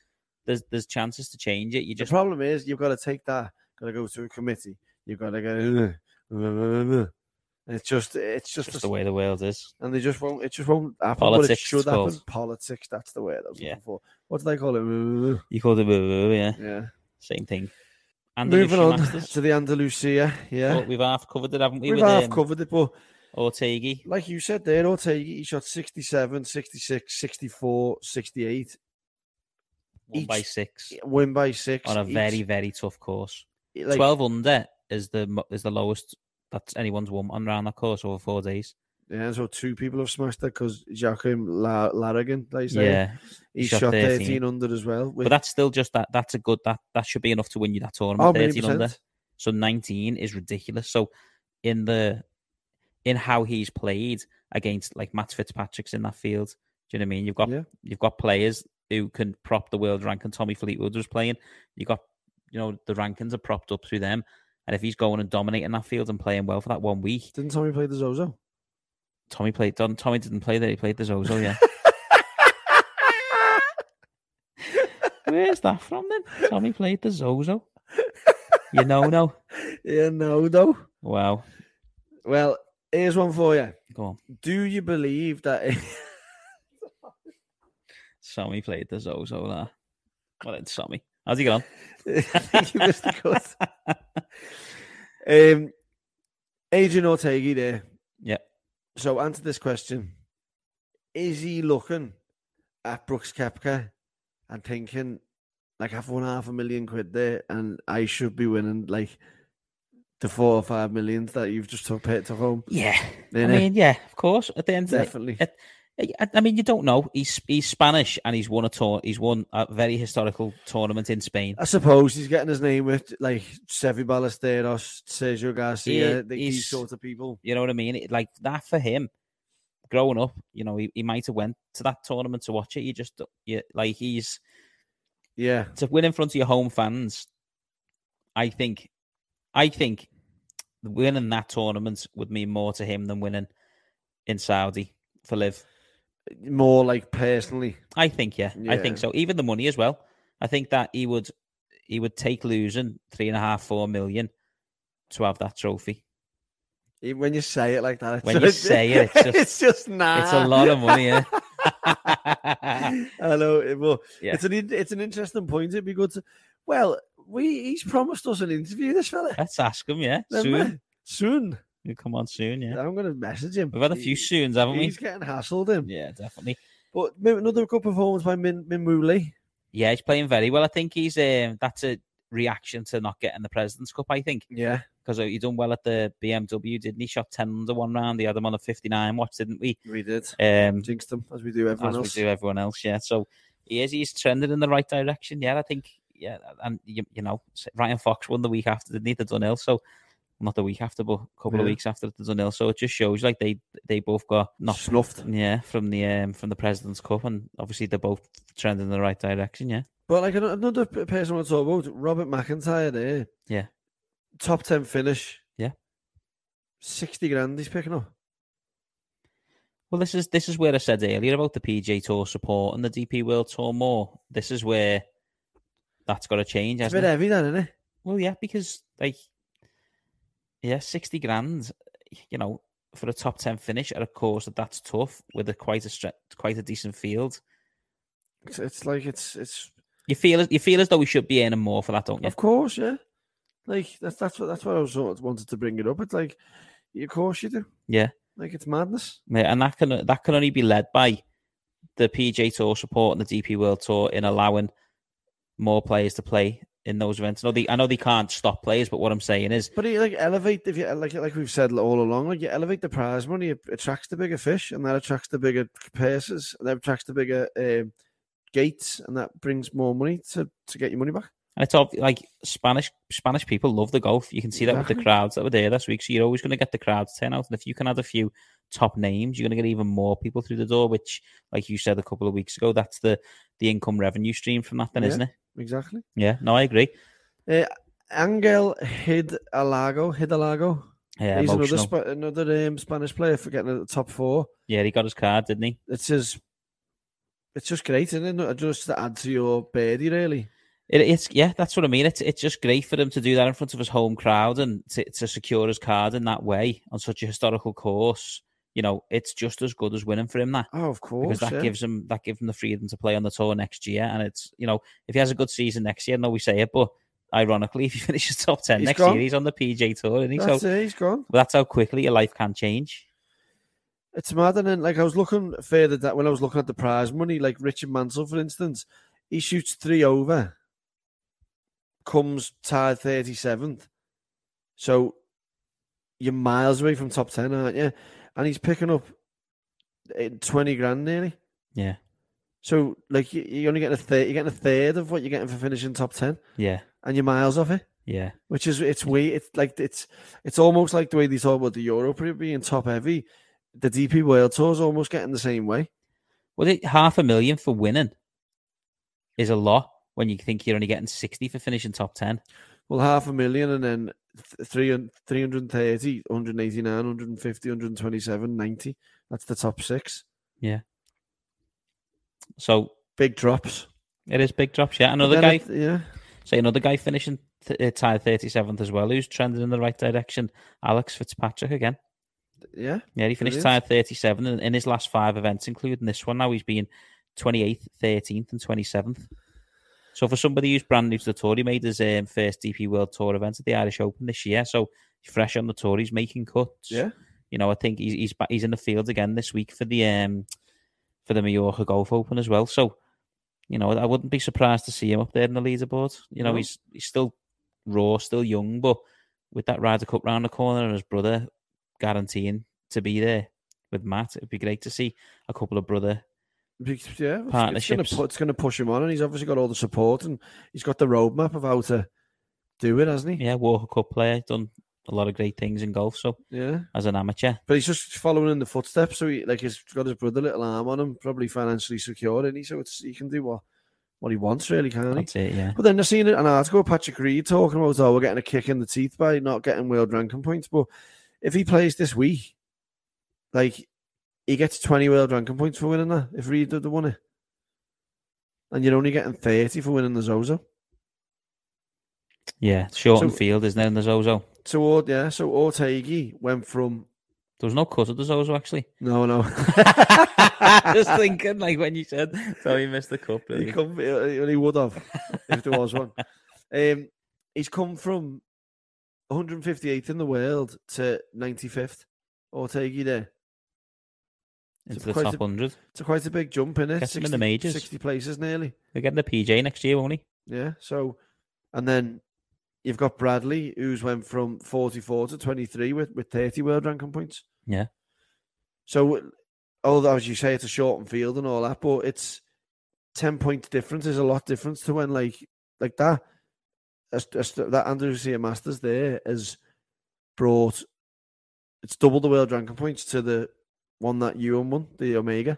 S2: there's there's chances to change it. You
S3: The
S2: just
S3: problem is you've got to take that, got to go to a committee. You've got to go. It's just, it's just,
S2: just
S3: a-
S2: the way the world is.
S3: and they just won't. It just won't happen.
S2: Politics,
S3: but it should
S2: it's called.
S3: happen. Politics. That's the word I was
S2: Yeah.
S3: looking for. What do they call it?
S2: You call it yeah,
S3: Yeah.
S2: same thing.
S3: Moving
S2: Andalusia
S3: on
S2: Masters.
S3: to the Andalusia. Yeah,
S2: Well, we've half covered it, haven't we?
S3: we've
S2: with,
S3: half
S2: um,
S3: covered it, but
S2: Ortegi.
S3: like you said there, Ortega, he shot sixty-seven, sixty-six, sixty-four, sixty-eight.
S2: One by
S3: each-
S2: six
S3: Win by six
S2: on a
S3: each.
S2: very very tough course.
S3: Like,
S2: Twelve under is the mo- is the lowest that anyone's won on around that course over four days.
S3: Yeah, so two people have smashed it because Joachim La- Larrigan, they say,
S2: Yeah,
S3: he
S2: shot
S3: shot
S2: thirteen.
S3: thirteen under as well.
S2: but that's still just that. That's a good that that should be enough to win you that tournament.
S3: oh, million
S2: Thirteen under.
S3: percent.
S2: So nineteen is ridiculous. So in the in how he's played against like Matt Fitzpatrick's in that field, do you know what I mean? You've got
S3: Yeah.
S2: you've got players who can prop the world rank, and Tommy Fleetwood was playing. You got you know the rankings are propped up through them, and if he's going and dominating that field and playing well for that one week,
S3: Didn't Tommy play the Zozo?
S2: Tommy played. Don, Tommy didn't play there. He played the Zozo. Yeah. Where's that from then? Tommy played the Zozo. You know, no.
S3: Yeah, no, though.
S2: Wow.
S3: Well, here's one for you.
S2: Go on.
S3: Do you believe that?
S2: Tommy played the Zozo there. Well, it's Tommy. How's he gone?
S3: You missed the cut. um, Adrian Ortega there.
S2: Yeah.
S3: So answer this question. Is he looking at Brooks Koepka and thinking, like, I've won half a million quid there and I should be winning, like, the four or five millions that you've just took, took home?
S2: Yeah. I
S3: Innit?
S2: mean, yeah, of course. At the end of
S3: Definitely.
S2: the day, I, I mean, you don't know. He's he's Spanish and he's won a tour. He's won a very historical tournament in Spain.
S3: I suppose he's getting his name with, like, Seve Ballesteros, Sergio Garcia,
S2: He-
S3: the,
S2: he's-
S3: these sort of people.
S2: You know what I mean? It, like that for him, growing up, you know, he, he might have went to that tournament to watch it. You just, you, like, he's
S3: Yeah.
S2: to win in front of your home fans. I think, I think, winning that tournament would mean more to him than winning in Saudi for Live.
S3: More like personally.
S2: I think, yeah, I think
S3: Yeah.
S2: so. Even the money as well. I think that he would, he would take losing three and a half, four million to have that trophy.
S3: Even when you say it like that, it's
S2: When you
S3: just,
S2: say it, it's just-
S3: it's just nah.
S2: It's a lot of money, yeah.
S3: I know. It, well,
S2: Yeah.
S3: it's an in- it's an interesting point. It'd be good to. Well, we he's promised us an interview. This fella.
S2: Let's ask him, yeah.
S3: Remember?
S2: Soon.
S3: Soon.
S2: He'll come on soon, yeah.
S3: I'm going to message him.
S2: We've had a few soons, haven't we?
S3: He's getting hassled him.
S2: Yeah, definitely.
S3: But maybe another good performance by Min Min Woo Lee.
S2: Yeah, he's playing very well. I think he's um, that's a reaction to not getting the President's Cup, I think.
S3: Yeah,
S2: Because he done well at the B M W, didn't he? Shot ten under one round. He had him on a fifty-nine watch, didn't we?
S3: we did.
S2: Um,
S3: Jinxed him as we do everyone
S2: as
S3: else.
S2: we do everyone else, yeah. So he is, he's trending in the right direction. Yeah, I think, yeah. And, you, you know, Ryan Fox won the week after, didn't he, the Dunhill? So, not the week after, but a couple
S3: Yeah.
S2: of weeks after the Dunhill. So it just shows like they they both got not
S3: Snuffed.
S2: yeah, from the um, from the President's Cup, and obviously they're both trending in the right direction. Yeah,
S3: But like an- another p- person I want to talk about, Robert McIntyre there.
S2: Yeah.
S3: Top ten finish.
S2: Yeah.
S3: Sixty grand he's picking up.
S2: well, this is this is where I said earlier about the P G A Tour support and the D P World Tour more. This is where that's got to change,
S3: It's a
S2: hasn't
S3: bit
S2: it?
S3: heavy then, isn't it?
S2: Well, yeah, because like, yeah, sixty grand, you know, for a top ten finish at a course that that's tough with a quite a stre- quite a decent field.
S3: It's, it's like it's it's
S2: You feel you feel as though we should be earning more for that, don't you?
S3: of course, yeah. Like that's that's what that's what I was sort of wanted to bring it up. It's like, of course you do.
S2: Yeah.
S3: Like it's madness.
S2: Yeah, and that can that can only be led by the P G A Tour support and the D P World Tour in allowing more players to play in those events. No, they, I know they can't stop players, but what I'm saying is,
S3: But you like elevate if you like like we've said all along, like you elevate the prize money, it attracts the bigger fish, and that attracts the bigger purses, and that attracts the bigger um, gates, and that brings more money to, to get your money back.
S2: and it's all like Spanish Spanish people love the golf. You can see that with the
S3: Exactly.
S2: crowds that were there this week. So you're always going to get the crowds turn out, and if you can add a few top names, you're going to get even more people through the door. Which, like you said a couple of weeks ago, that's the the income revenue stream from that, then,
S3: Yeah.
S2: isn't it?
S3: Exactly.
S2: Yeah, no, I agree.
S3: Uh, Angel Hidalgo, Hidalgo.
S2: Yeah,
S3: He's another
S2: emotional.
S3: Spa- another um, Spanish player for getting at the top four.
S2: Yeah, he got his card, didn't he?
S3: It's his. it's just great, isn't it? Just to add to your birdie, really.
S2: It, it's yeah, that's what I mean. It's it's just great for him to do that in front of his home crowd and to, to secure his card in that way on such a historical course. You know, it's just as good as winning for him that.
S3: Oh, of course,
S2: because that
S3: yeah.
S2: gives him that gives him the freedom to play on the tour next year. And it's, you know, if he has a good season next year, I know we say it, but ironically, if he finishes top ten
S3: He's
S2: next
S3: gone.
S2: year, he's on the P G A Tour, isn't he?
S3: That's
S2: So
S3: it, he's gone.
S2: that's how quickly your life can change.
S3: It's mad, and then like I was looking further that when I was looking at the prize money, like Richard Mansell, for instance, he shoots three over, comes tied thirty-seventh. So you're miles away from top ten, aren't you? And he's picking up twenty grand nearly.
S2: Yeah,
S3: So like you- you're only getting a third, you're getting a third of what you're getting for finishing top ten,
S2: yeah,
S3: and you're miles off it.
S2: yeah.
S3: Which is it's way it's like it's it's almost like the way they talk about the Euro being top heavy. The D P World Tour is almost getting the same way.
S2: Well, it, half a million for winning is a lot when you think you're only getting sixty for finishing top ten.
S3: Well, half a million and then th- three, three hundred thirty, one eighty-nine, one fifty, one twenty-seven, ninety. That's the top six.
S2: Yeah. So
S3: Big drops.
S2: it is big drops. Yeah,
S3: But
S2: another
S3: then
S2: guy.
S3: it- yeah.
S2: Say another guy finishing th- uh, tied thirty-seventh as well, who's trending in the right direction. Alex Fitzpatrick again.
S3: Yeah.
S2: Yeah, he finished
S3: Brilliant.
S2: tied thirty-seven in, in his last five events, including this one. Now he's been twenty-eighth, thirteenth, and twenty-seventh. So for somebody who's brand new to the tour, he made his um, first D P World Tour event at the Irish Open this year. So he's fresh on the tour. He's making cuts.
S3: Yeah.
S2: You know, I think he's he's back, he's in the field again this week for the um for the Mallorca Golf Open as well. So, you know, I wouldn't be surprised to see him up there in the leaderboard. You know,
S3: No.
S2: he's he's still raw, still young, but with that Ryder Cup round the corner and his brother guaranteeing to be there with Matt, it'd be great to see a couple of brother.
S3: Be- Yeah. It's
S2: Partnerships.
S3: going to put, it's going to push him on, and he's obviously got all the support, and he's got the roadmap of how to do it, hasn't he?
S2: Yeah, Walker Cup player, done a lot of great things in golf. So
S3: Yeah.
S2: as an amateur,
S3: But he's just following in the footsteps. So he like he's got his brother little arm on him, probably financially secure, and he so it's he can do what what he wants, really, can't he?
S2: that's it. Yeah,
S3: But then I've seen an article of Patrick Reed talking about, oh, we're getting a kick in the teeth by not getting world ranking points. But if he plays this week, like, he gets twenty world ranking points for winning that, if Reed had won it. And you're only getting thirty for winning the Zozo.
S2: yeah. Shortened
S3: So-
S2: field, isn't there, in the Zozo?
S3: So, Or- yeah, so Ortegi went from,
S2: There was no cut of the Zozo actually.
S3: no, no.
S2: Just thinking, like when you said, so he missed the cup.
S3: he,
S2: Really.
S3: come, he he would have, if there was one. Um, he's come from one hundred fifty-eighth in the world to ninety-fifth. Ortegi there.
S2: Into
S3: It's
S2: the
S3: quite
S2: top
S3: a-
S2: one hundred.
S3: It's quite a big jump in it.
S2: Gets him in the majors.
S3: sixty places nearly.
S2: They're getting the P J next year, won't he?
S3: Yeah. So, and then you've got Bradley, who's went from forty-four to twenty-three with, with thirty world ranking points.
S2: Yeah.
S3: So, although as you say, it's a shortened field and all that, but it's ten point difference is a lot difference to when like like that. As, as that Andalusia Masters there has brought, it's double the world ranking points to the one that Ewan won, the Omega.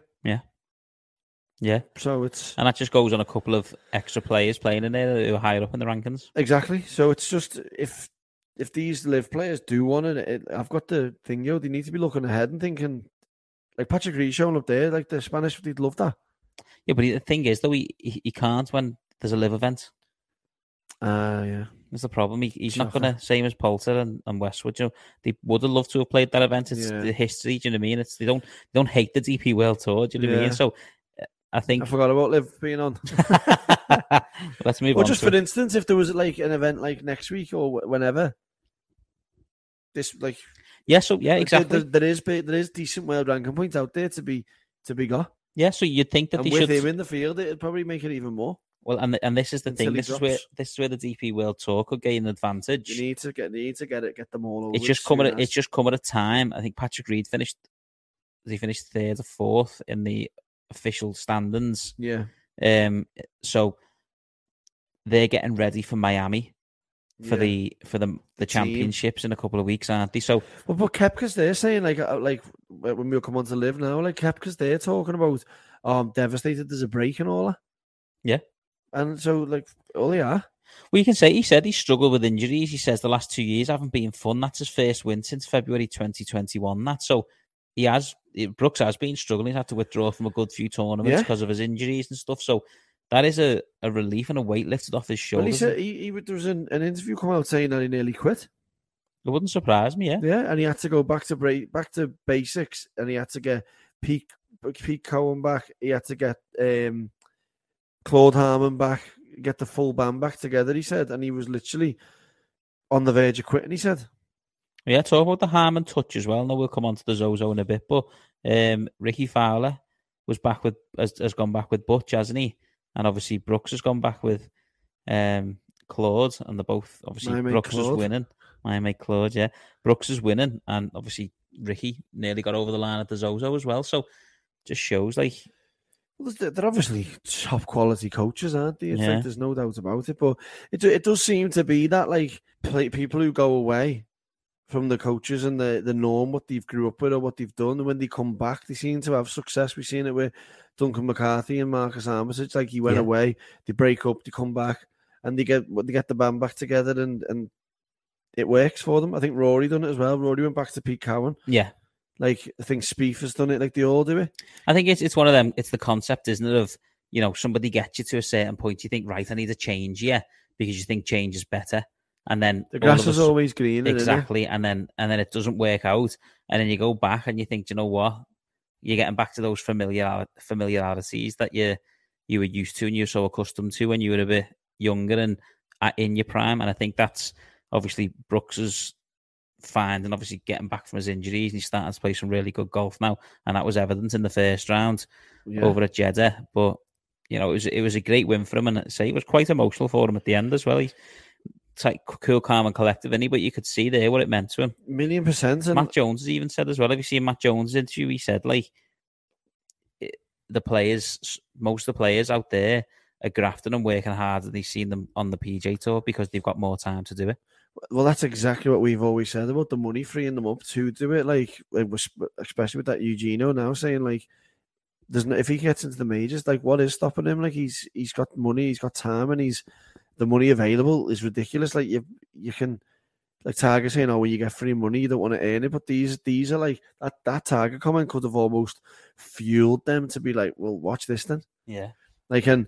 S2: Yeah.
S3: So it's
S2: And that just goes on a couple of extra players playing in there who are higher up in the rankings.
S3: exactly. So it's just if if these live players do want it, it I've got the thing, yo, they need to be looking ahead and thinking like Patrick Reed showing up there, like the Spanish, they'd love that.
S2: Yeah, but the thing is, though, he, he, he can't when there's a live event.
S3: Ah, uh, yeah.
S2: That's the problem. He, he's not
S3: Shocker.
S2: going to, same as Poulter and, and Westwood. You know, they would have loved to have played that event. It's
S3: Yeah.
S2: the history, do you know what I mean? It's They don't they don't hate the D P World Tour, do you know what I
S3: Yeah.
S2: mean? So uh, I think...
S3: I forgot about Liv being on.
S2: Let's move
S3: Or
S2: on.
S3: just
S2: to
S3: for instance, if there was like an event like next week or wh- whenever, this like
S2: Yeah, so, yeah,
S3: there-
S2: exactly.
S3: there, there is ba- there is decent world ranking points out there to be to be got,
S2: Yeah, so you'd think that
S3: and
S2: they
S3: with
S2: should...
S3: him in the field, it'd probably make it even more.
S2: Well, and and this is the
S3: until
S2: thing.
S3: he
S2: This is where
S3: drops.
S2: this is where the D P World Tour could gain an advantage.
S3: You need to get, you need to get it, get them all over.
S2: It's
S3: as
S2: just come at
S3: soon
S2: a, it's
S3: as.
S2: just come at a time. I think Patrick Reed finished. He finished third or fourth in the official standings.
S3: yeah,
S2: Um, so they're getting ready for Miami for
S3: yeah.
S2: the for the the,
S3: The team.
S2: championships in a couple of weeks, aren't they? So
S3: But but Kepka's there saying like uh, like when we'll come on to Live now, like Kepka's there talking about, oh, I'm devastated. There's a break and all that.
S2: Yeah.
S3: And so like, oh yeah,
S2: well, you can say he said he struggled with injuries. He says the last two years haven't been fun. That's his first win since February twenty twenty-one. That so he has Brooks has been struggling. He's had to withdraw from a good few tournaments
S3: Yeah.
S2: because of his injuries and stuff. So that is a, a relief and a weight lifted off his
S3: Well, he
S2: shoulders.
S3: said he, he there was an, an interview come out saying that he nearly quit.
S2: It wouldn't surprise me, yeah.
S3: Yeah, and he had to go back to bra- back to basics, and he had to get Pete Pete Cowan back. He had to get um, Claude Harmon back, get the full band back together. He said, and he was literally on the verge of quitting. He said,
S2: Yeah, talk about the Harmon touch as well. Now we'll come on to the Zozo in a bit, but um, Ricky Fowler was back with has, has gone back with Butch, hasn't he? And obviously Brooks has gone back with um, Claude, and they're both obviously
S3: My mate
S2: Brooks
S3: Claude.
S2: is winning. My mate Claude, yeah, Brooks is winning, and obviously Ricky nearly got over the line at the Zozo as well. So just shows like
S3: well, they're they're obviously top quality coaches, aren't they? It's
S2: Yeah.
S3: like there's no doubt about it. But it do- it does seem to be that like play, people who go away from the coaches and the, the norm, what they've grew up with or what they've done, and when they come back, they seem to have success. We've seen it with Duncan McCarthy and Marcus Armitage. Like he went
S2: Yeah.
S3: away, they break up, they come back, and they get they get the band back together, and and it works for them. I think Rory done it as well. Rory went back to Pete Cowan.
S2: yeah.
S3: Like I think Spieth has done it. Like they all do it.
S2: I think it's it's one of them. It's the concept, isn't it? Of you know somebody gets you to a certain point, you think right, I need to change, yeah, because you think change is better, and then
S3: The
S2: all of
S3: grass
S2: a
S3: is
S2: sudden-
S3: always greener. Isn't it?
S2: exactly, and then and then it doesn't work out, and then you go back and you think, do you know what, you're getting back to those familiar familiarities that you you were used to and you're so accustomed to when you were a bit younger and at, in your prime. And I think that's obviously Brooks's find, and obviously getting back from his injuries, and he's starting to play some really good golf now, and that was evident in the first round
S3: Yeah.
S2: over at Jeddah. But you know, it was it was a great win for him, and I'd say it was quite emotional for him at the end as well. He's it's like cool, calm, and collective, and he, but you could see there what it meant to him.
S3: Million percent. And
S2: Matt Jones has even said as well. Have you seen Matt Jones' interview? He said like it- the players, most of the players out there are grafting and working hard, and he's seen them on the P G Tour because they've got more time to do it.
S3: well, that's exactly what we've always said about the money, freeing them up to do it. Like, it was, especially with that Eugenio now saying like, there's no, if he gets into the majors, like, what is stopping him? Like, he's he's got money, he's got time, and he's the money available is ridiculous. Like, you you can, like Tiger saying, oh, when you get free money, you don't want to earn it. But these these are like that that Tiger comment could have almost fueled them to be like, well, watch this then.
S2: Yeah,
S3: Like, and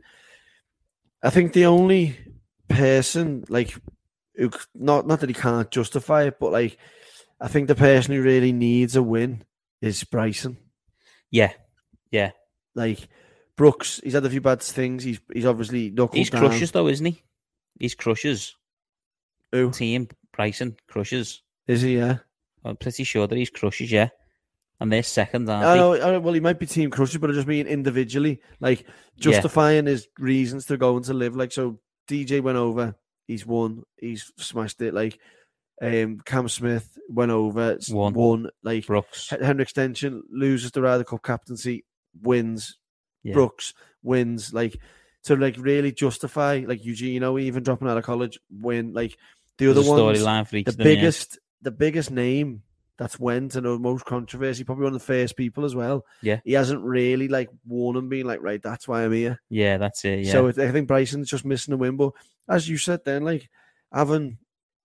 S3: I think the only person, like, who, c- not not that he can't justify it, but like, I think the person who really needs a win is Bryson.
S2: yeah, yeah.
S3: Like, Brooks, he's had a few bad things. He's he's obviously knuckled
S2: He's
S3: down.
S2: crushes though, isn't he? He's crushes.
S3: Who
S2: Team Bryson crushes.
S3: is he? Yeah.
S2: I'm pretty sure that he's crushes, yeah. And they're second, aren't
S3: I
S2: they?
S3: know, I know, well, he might be team crushes, but I just mean individually, like justifying his reasons to go and to live. Like, so D J went over, he's won, he's smashed it. Like, um, Cam Smith went over, s-
S2: Won.
S3: won. Like,
S2: Brooks.
S3: H- Henrik Stenson loses the Ryder Cup captaincy, wins.
S2: Yeah.
S3: Brooks wins. Like, to like really justify, like Eugenio even dropping out of college, win. Like the
S2: There's
S3: other
S2: a
S3: ones,
S2: storyline for each
S3: the
S2: of them. yeah.
S3: biggest, the biggest name that's went and the most controversy, probably one of the first people as well.
S2: Yeah.
S3: He hasn't really like won and been like, right, that's why I'm here.
S2: Yeah, that's it. Yeah.
S3: So it, I think Bryson's just missing a win. But as you said then, like having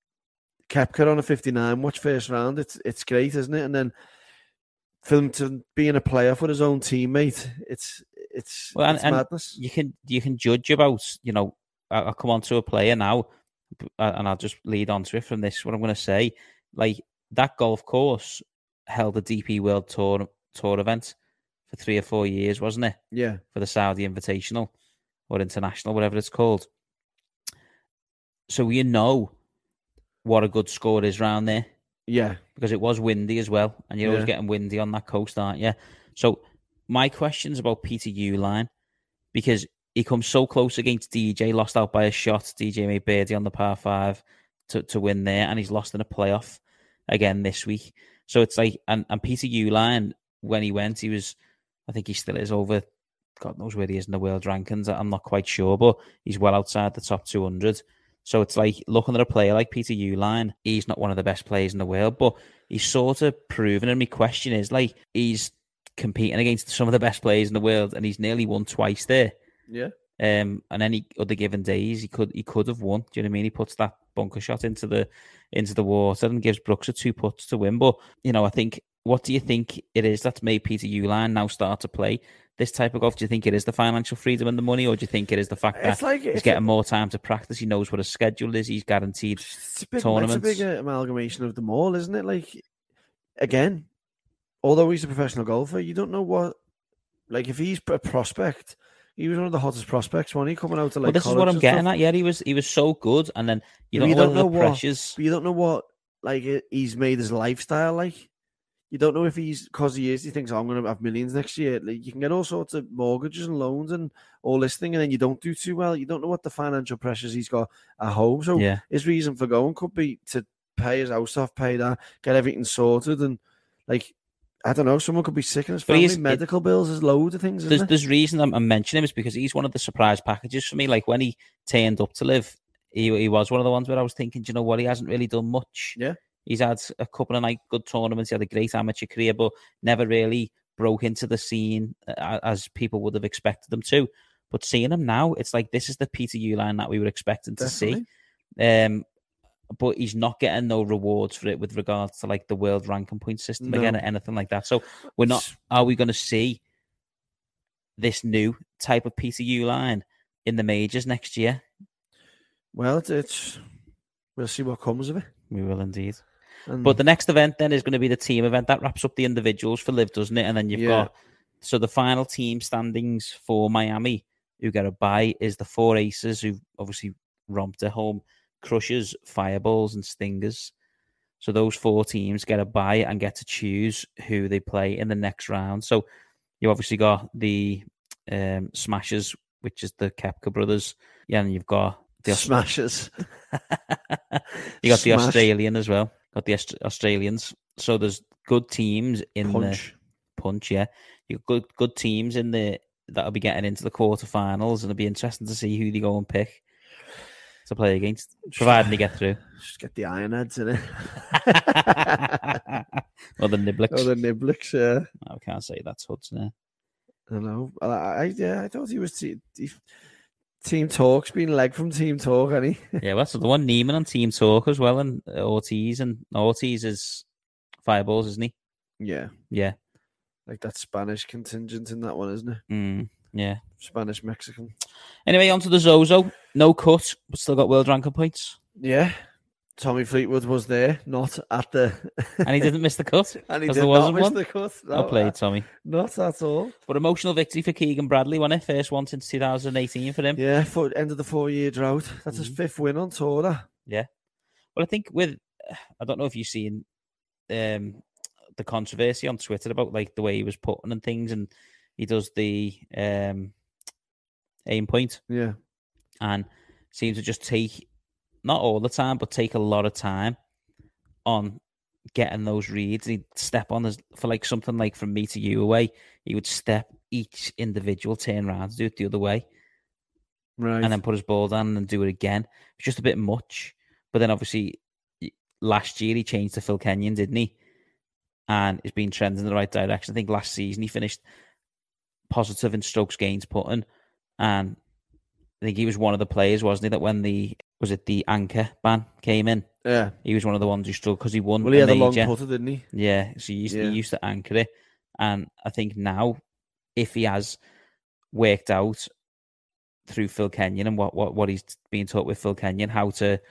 S3: Koepka on a fifty-nine, watch first round, it's it's great, isn't it? And then for him to being a player for his own teammate, it's it's,
S2: Well, and-
S3: it's
S2: and
S3: madness.
S2: you can you can judge about, you know, I- I'll come on to a player now, b- uh, and I'll just lead on to it from this. What I'm going to say, like that golf course held a D P World Tour tour event for three or four years, wasn't it?
S3: Yeah,
S2: For the Saudi Invitational or International, whatever it's called. So you know what a good score is round there,
S3: yeah,
S2: because it was windy as well, and you're always
S3: Yeah.
S2: getting windy on that coast, aren't you? So my question's about Peter Uline, because he comes so close against D J, lost out by a shot. D J made birdie on the par five to, to win there, and he's lost in a playoff again this week. So it's like, and, and Peter Uline, when he went, he was, I think he still is over, God knows where he is in the world rankings. I'm not quite sure, but he's well outside the top two hundred. So it's like looking at a player like Peter Uline, he's not one of the best players in the world, but he's sort of proven, and my question is, like, he's competing against some of the best players in the world, and he's nearly won twice there.
S3: yeah.
S2: Um, and any other given days, he could he could have won. Do you know what I mean? He puts that bunker shot into the into the water and gives Brooks a two putts to win. But you know, I think what do you think it is that's made Peter Uihlein now start to play this type of golf? Do you think it is the financial freedom and the money, or do you think it is the fact that
S3: It's like
S2: he's
S3: it's
S2: getting
S3: a,
S2: more time to practice? He knows what his schedule is. He's guaranteed
S3: it's a big,
S2: tournaments.
S3: It's a big uh, amalgamation of them all, isn't it? Like, again, although he's a professional golfer, you don't know what. Like, if he's a prospect, he was one of the hottest prospects, wasn't he, coming out to like.
S2: Well, this is what I'm getting at. Yeah, he was he was so good, and then you
S3: Yeah,
S2: don't,
S3: you
S2: know,
S3: don't know
S2: the
S3: what-
S2: pressures.
S3: But you don't know what like it- he's made his lifestyle like. You don't know if he's because he is. He thinks, oh, I'm going to have millions next year. Like, you can get all sorts of mortgages and loans and all this thing, and then you don't do too well. You don't know what the financial pressures he's got at home. So
S2: Yeah,
S3: his reason for going could be to pay his house off, pay that, get everything sorted, and like I don't know, someone could be sick in his
S2: But
S3: family,
S2: he's-
S3: medical bills. There's loads of things. Isn't
S2: there's
S3: there?
S2: there's reason I'm, I'm mentioning him is because he's one of the surprise packages for me. Like when he turned up to live, he he was one of the ones where I was thinking, do you know what, he hasn't really done much.
S3: Yeah.
S2: He's had a couple of like good tournaments. He had a great amateur career, but never really broke into the scene uh, as people would have expected them to. But seeing him now, it's like this is the Peter Uihlein that we were expecting to
S3: Definitely.
S2: see. Um, but he's not getting no rewards for it with regards to like the world ranking point system
S3: No.
S2: again or anything like that. So we're not.
S3: It's-
S2: Are we going to see this new type of Peter Uihlein in the majors next year?
S3: Well, it's, it's we'll see what comes of it.
S2: We will indeed.
S3: And
S2: But the next event then is going to be the team event that wraps up the individuals for Liv, doesn't it? And then you've
S3: Yeah.
S2: got so the final team standings for Miami who get a bye is the four aces who obviously romped at home, Crushers, Fireballs, and Stingers. So those four teams get a bye and get to choose who they play in the next round. So you obviously got the um, Smashers, which is the Koepka brothers. Yeah, and you've got the Aus-
S3: smashes.
S2: you got the
S3: Smash.
S2: Australian as well. Got the Aust- Australians. So there's good teams in
S3: Punch.
S2: the punch. Yeah, you got good good teams in the that'll be getting into the quarterfinals, and it'll be interesting to see who they go and pick to play against, providing they get through.
S3: Just get the Ironheads in it.
S2: Or the Niblets.
S3: Oh, the Niblets, yeah.
S2: I can't say that's Hudson.
S3: I don't know. I, I yeah, I thought he was te- he, Team Talk's been leg from Team Talk, hasn't he?
S2: Yeah, well, that's the one Neiman on Team Talk as well, and uh, Ortiz, and Ortiz is Fireballs, isn't he?
S3: Yeah,
S2: Yeah.
S3: like that Spanish contingent in that one, isn't it?
S2: Mm, yeah.
S3: Spanish Mexican.
S2: Anyway, on to the Zozo. No cut, but still got world ranking points.
S3: Yeah, Tommy Fleetwood was there, not at the,
S2: And he didn't miss the cut.
S3: and he
S2: 'cause
S3: did
S2: there
S3: not
S2: wasn't
S3: miss
S2: one.
S3: the cut.
S2: Well
S3: No,
S2: played, Tommy.
S3: not at all.
S2: But emotional victory for Keegan Bradley, wasn't it? First one since two thousand eighteen for him.
S3: Yeah, for end of the four-year drought. That's his
S2: Mhm.
S3: fifth win on tour. That.
S2: Well, I think with, I don't know if you've seen um, the controversy on Twitter about like the way he was putting and things, and he does the um, aim point
S3: Yeah,
S2: and seems to just take, not all the time, but take a lot of time on getting those reads. And he'd step on, his, for like something like from me to you away, he would step each individual, turn around, do it the other way,
S3: right.
S2: and then put his ball down and do it again. It's just a bit much. But then obviously last year he changed to Phil Kenyon, didn't he? And it's been trending in the right direction. I think last season he finished positive in strokes gains putting, and I think he was one of the players, wasn't he, that when the was it the anchor ban came in,
S3: yeah.
S2: he was one of the ones who struggled because he won.
S3: Well, he
S2: a
S3: had a long
S2: major.
S3: putter, didn't he?
S2: Yeah, so he used,
S3: Yeah.
S2: he used to anchor it, and I think now, if he has worked out through Phil Kenyon and what, what, what he's being taught with Phil Kenyon, how to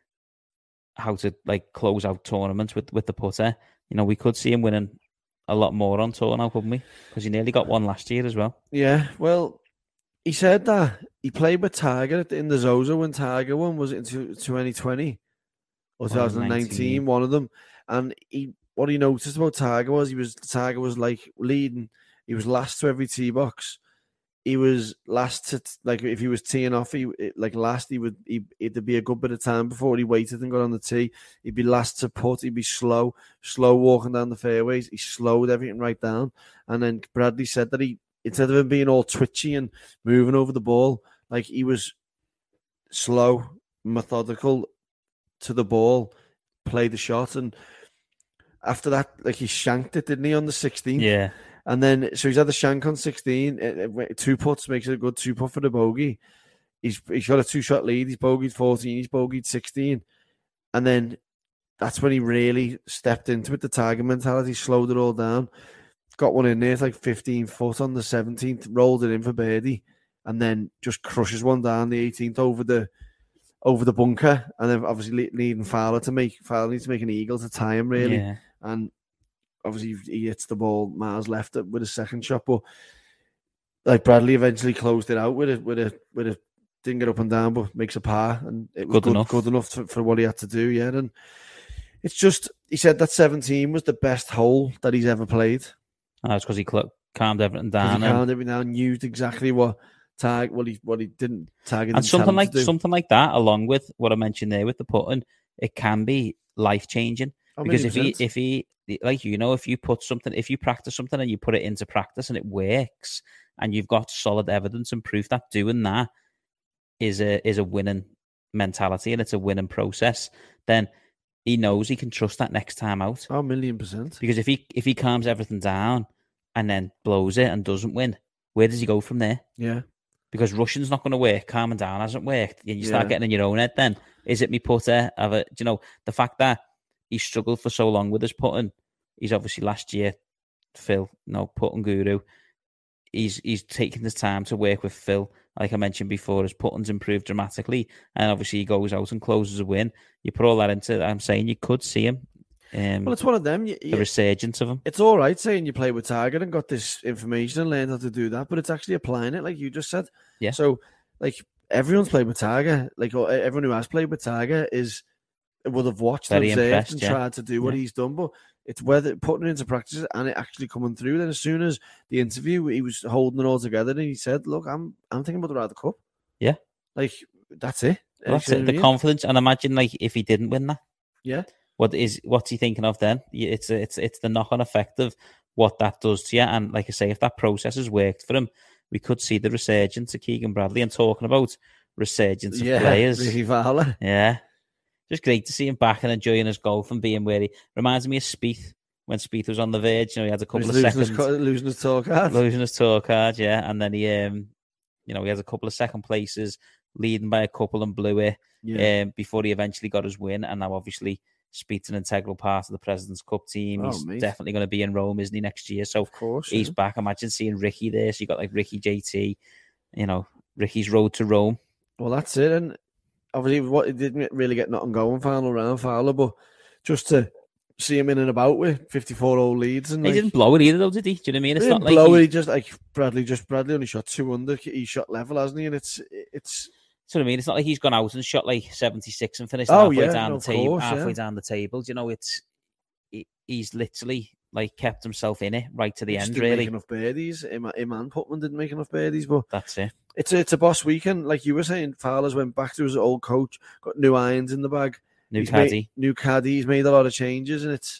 S2: how to like close out tournaments with, with the putter, you know, we could see him winning a lot more on tour now, couldn't we? Because he nearly got one last year as well.
S3: Yeah. Well, he said that he played with Tiger at the- in the Zozo when Tiger won. Was it in twenty twenty or twenty nineteen? One of them. And he, what he noticed about Tiger was he was Tiger was like leading. He was last to every tee box. He was last to like if he was teeing off, he like last. He would he it'd be a good bit of time before he waited and got on the tee. He'd be last to putt. He'd be slow, slow walking down the fairways. He slowed everything right down. And then Bradley said that he instead of him being all twitchy and moving over the ball, like he was slow, methodical to the ball, play the shot, and after that, like he shanked it, didn't he, on the sixteenth?
S2: Yeah.
S3: And then, so he's had the shank on sixteen. uh, uh, Two putts makes it a good two putt for the bogey. He's he's got a two shot lead. He's bogeyed fourteen. He's bogeyed sixteen. And then that's when he really stepped into it. The Tiger mentality, slowed it all down. Got one in there, it's like fifteen foot on the seventeenth, rolled it in for birdie, and then just crushes one down the eighteenth over the over the bunker, and then obviously needing Fowler to make Fowler needs to make an eagle to tie him really,
S2: Yeah.
S3: and obviously he hits the ball miles left with a second shot, but like Bradley eventually closed it out with a with a with a didn't get up and down, but makes a par, and it was
S2: Good
S3: good,
S2: enough.
S3: good enough for, for what he had to do. Yeah, and it's just he said that seventeen was the best hole that he's ever played.
S2: And that's because he cl- calmed everything
S3: 'Cause
S2: down.
S3: he
S2: and-
S3: calmed every now and used exactly what tag what he what he didn't tag
S2: and something like something like that, along with what I mentioned there with the putting, it can be life changing. Because if he if he like you know if you put something if you practice something and you put it into practice and it works and you've got solid evidence and proof that doing that is a is a winning mentality and it's a winning process, then he knows he can trust that next time out.
S3: Oh, a million percent.
S2: Because if he if he calms everything down and then blows it and doesn't win, where does he go from there?
S3: Yeah.
S2: Because rushing's not going to work. Calming down hasn't worked. You start
S3: Yeah.
S2: getting in your own head then. Is it me putter? Have a, do you know, the fact that he struggled for so long with his putting, he's obviously last year, Phil, no, putting guru. He's he's taken the time to work with Phil. Like I mentioned before, his putting's improved dramatically. And obviously he goes out and closes a win. You put all that into, I'm saying you could see him. Um,
S3: Well, it's one of them. You,
S2: the
S3: you,
S2: resurgence of him.
S3: it's all right saying you play with Tiger and got this information and learned how to do that, but it's actually applying it, like you just said.
S2: Yeah.
S3: So, like everyone's played with Tiger, like or everyone who has played with Tiger is would have watched,
S2: Very
S3: and observed,
S2: impressed,
S3: and
S2: yeah.
S3: tried to do what
S2: Yeah.
S3: he's done, but it's whether putting it into practice and it actually coming through. Then, as soon as the interview, he was holding it all together, and he said, "Look, I'm I'm thinking about the Ryder Cup."
S2: Yeah.
S3: Like that's it.
S2: Well, that's
S3: You know
S2: it.
S3: what
S2: The
S3: I mean?
S2: confidence. And imagine like if he didn't win that.
S3: Yeah.
S2: What is what's he thinking of then? Yeah, It's it's it's the knock on effect of what that does to you. And like I say, if that process has worked for him, we could see the resurgence of Keegan Bradley. And talking about resurgence of
S3: Yeah,
S2: players,
S3: Ricky Fowler.
S2: yeah, just great to see him back and enjoying his golf and being where he reminds me of Spieth when Spieth was on the verge. You know, he had a couple
S3: He's
S2: of
S3: losing
S2: seconds
S3: his, co- losing his tour card.
S2: losing his tour card, yeah, and then he um, you know, he has a couple of second places, leading by a couple and blew it.
S3: Yeah.
S2: Um, before he eventually got his win, and now obviously Spieth's an integral part of the President's Cup team.
S3: Oh,
S2: He's
S3: mate.
S2: definitely going to be in Rome, isn't he, next year? So
S3: Of course.
S2: he's
S3: yeah.
S2: back. Imagine seeing Ricky there. So you got like Ricky J T, you know, Ricky's road to Rome.
S3: Well, that's it. And obviously, what it didn't really get nothing going final round Fowler, but just to see him in and about with fifty-four hole leads and
S2: He
S3: like,
S2: didn't blow it either, though, did he? Do you know what I mean? It's
S3: he
S2: not
S3: didn't
S2: like
S3: blow
S2: he-
S3: it. He just like Bradley. Just Bradley only shot two under. He shot level, hasn't he? And it's it's
S2: So I mean, it's not like he's gone out and shot like seventy-six and finished
S3: Oh,
S2: halfway
S3: yeah,
S2: down
S3: no,
S2: the
S3: of
S2: table.
S3: course,
S2: halfway
S3: yeah.
S2: down the table. Do you know, it's he, he's literally like kept himself in it right to the
S3: just
S2: end.
S3: didn't
S2: Really,
S3: make enough birdies. Him, him and Putman didn't make enough birdies, but
S2: that's it.
S3: it's a, it's a boss weekend, like you were saying. Fowler's went back to his old coach, got new irons in the bag,
S2: New
S3: He's made-
S2: caddy,
S3: new caddy. He's made a lot of changes, and it's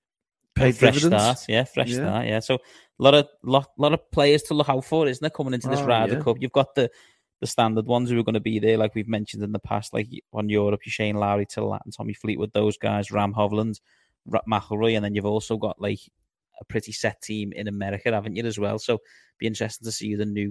S3: paid
S2: fresh
S3: dividends.
S2: start. Yeah, fresh
S3: Yeah.
S2: start. Yeah, so a lot of lot, lot of players to look out for, isn't there? Coming into this
S3: Oh,
S2: Ryder
S3: yeah.
S2: Cup, you've got the the standard ones who are going to be there, like we've mentioned in the past, like on Europe, you Shane Lowry, Till Lattin, Tommy Fleetwood, those guys, Ram Hovland, Ra- McIlroy, and then you've also got like a pretty set team in America, haven't you, as well? So be interesting to see who the new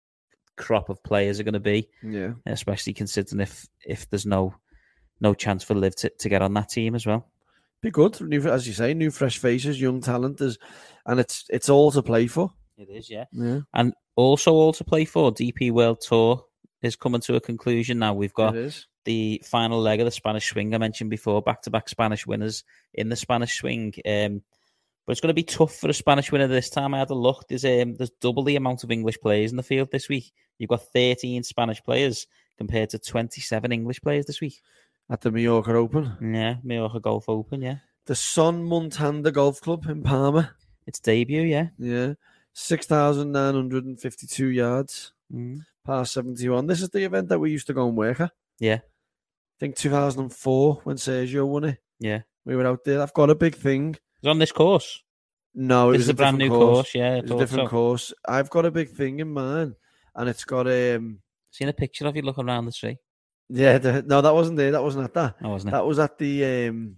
S2: crop of players are going to be,
S3: Yeah.
S2: especially considering if if there's no no chance for Liv to, to get on that team as well.
S3: Be good, new, as you say, new fresh faces, young talent, is, and it's it's all to play for.
S2: It is, yeah.
S3: Yeah,
S2: And also all to play for, D P World Tour is coming to a conclusion now. We've got
S3: it is.
S2: the final leg of the Spanish swing I mentioned before, back-to-back Spanish winners in the Spanish swing. Um, but it's going to be tough for a Spanish winner this time. I had a look. There's um, there's double the amount of English players in the field this week. You've got thirteen Spanish players compared to twenty-seven English players this week.
S3: At the Mallorca Open,
S2: Yeah, Mallorca Golf Open, yeah.
S3: the Son Montanda Golf Club in Palma.
S2: It's debut, yeah.
S3: Yeah, six thousand nine hundred and fifty-two yards,
S2: Mm.
S3: par seventy-one. This is the event that we used to go and work at.
S2: Yeah,
S3: I think two thousand four when Sergio won it.
S2: yeah.
S3: We were out there. I've got a big thing.
S2: It's on this course.
S3: No, it
S2: This
S3: was
S2: is a brand new
S3: different
S2: course, yeah. I
S3: It's a
S2: thought
S3: different
S2: so.
S3: course. I've got a big thing in mind, and it's got um.
S2: Seen a picture of you looking around the tree?
S3: Yeah, the, no, that wasn't there. That wasn't at that.
S2: Oh, wasn't it?
S3: That was at the um.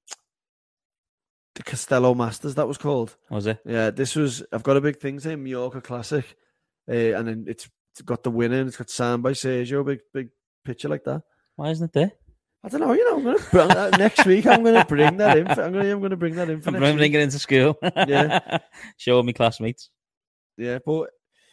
S3: The Castello Masters. That was called.
S2: Was it?
S3: Yeah, this was. I've got a big thing saying Mallorca Classic, uh, and then it's, it's got the winner. And it's got signed by Sergio. Big big picture like that.
S2: Why isn't it there?
S3: I don't know. You know, I'm gonna bring that next week. I'm gonna bring that in. For, I'm gonna I'm gonna bring that in for
S2: I'm
S3: next
S2: bringing
S3: week.
S2: it into school.
S3: Yeah.
S2: Show me classmates.
S3: Yeah, but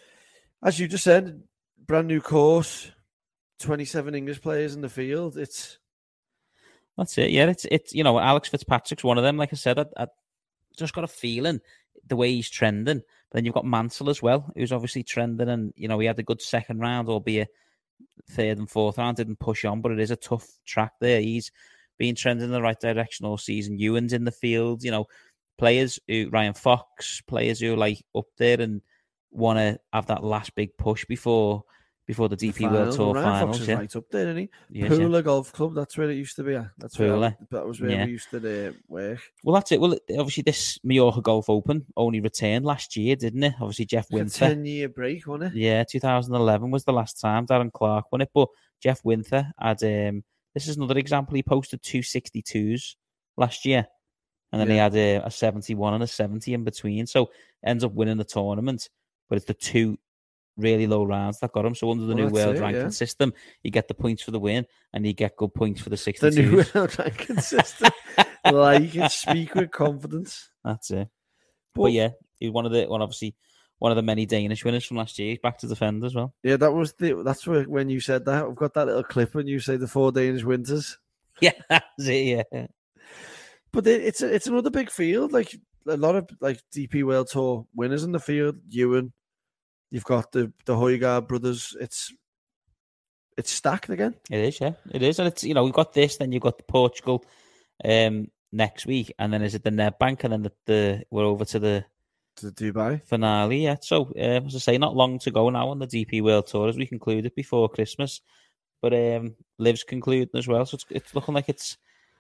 S3: as you just said, brand new course, twenty-seven English players in the field. It's
S2: That's it. Yeah, it's it's you know Alex Fitzpatrick's one of them. Like I said, I, I just got a feeling the way he's trending. But then you've got Mansell as well, who's obviously trending, and you know he had a good second round, albeit third and fourth round didn't push on, but it is a tough track there. He's been trending in the right direction all season. Ewan's in the field, you know, players who Ryan Fox, players who are like up there and want to have that last big push before before the D P World Tour
S3: Ryan
S2: finals.
S3: Fox is
S2: Yeah,
S3: right up there, isn't he?
S2: Yes, yeah.
S3: Pooler Golf Club, that's where it used to be. At. That's where
S2: Pooler.
S3: I, that was where
S2: Yeah.
S3: we used to uh, work.
S2: Well, that's it. Well, obviously this Mallorca Golf Open only returned last year, didn't it? Obviously Jeff
S3: A
S2: Winther.
S3: ten-year break, wasn't it?
S2: Yeah, two thousand eleven was the last time Darren Clark won it, but Jeff Winther had um this is another example. He posted two sixty-twos last year, and then he
S3: Yeah.
S2: had a, a seventy-one and a seventy in between. So ends up winning the tournament, but it's the two really low rounds that got him. So under the
S3: Well,
S2: new
S3: that's
S2: world
S3: it,
S2: ranking
S3: yeah.
S2: system, you get the points for the win, and you get good points for the
S3: The
S2: sixty-twos.
S3: new world ranking system. Like you can speak with confidence.
S2: That's it. But,
S3: But,
S2: yeah, he's one of the one obviously one of the many Danish winners from last year. He's back to defend as well.
S3: yeah, that was the. That's where when you said that. I've got that little clip when you say the four Danish winters.
S2: Yeah, that's it. Yeah.
S3: But it, it's a, it's another big field. Like a lot of like D P World Tour winners in the field. Ewan, you've got the the Højgaard brothers. It's it's stacked again.
S2: It is, yeah, it is, and it's you know we've got this, then you've got Portugal um, next week, and then is it the Nedbank, and then the, the we're over to the
S3: To Dubai.
S2: finale. Yeah, so uh, as I say, not long to go now on the D P World Tour as we conclude it before Christmas, but um, Liv's concluding as well, so it's, it's looking like it's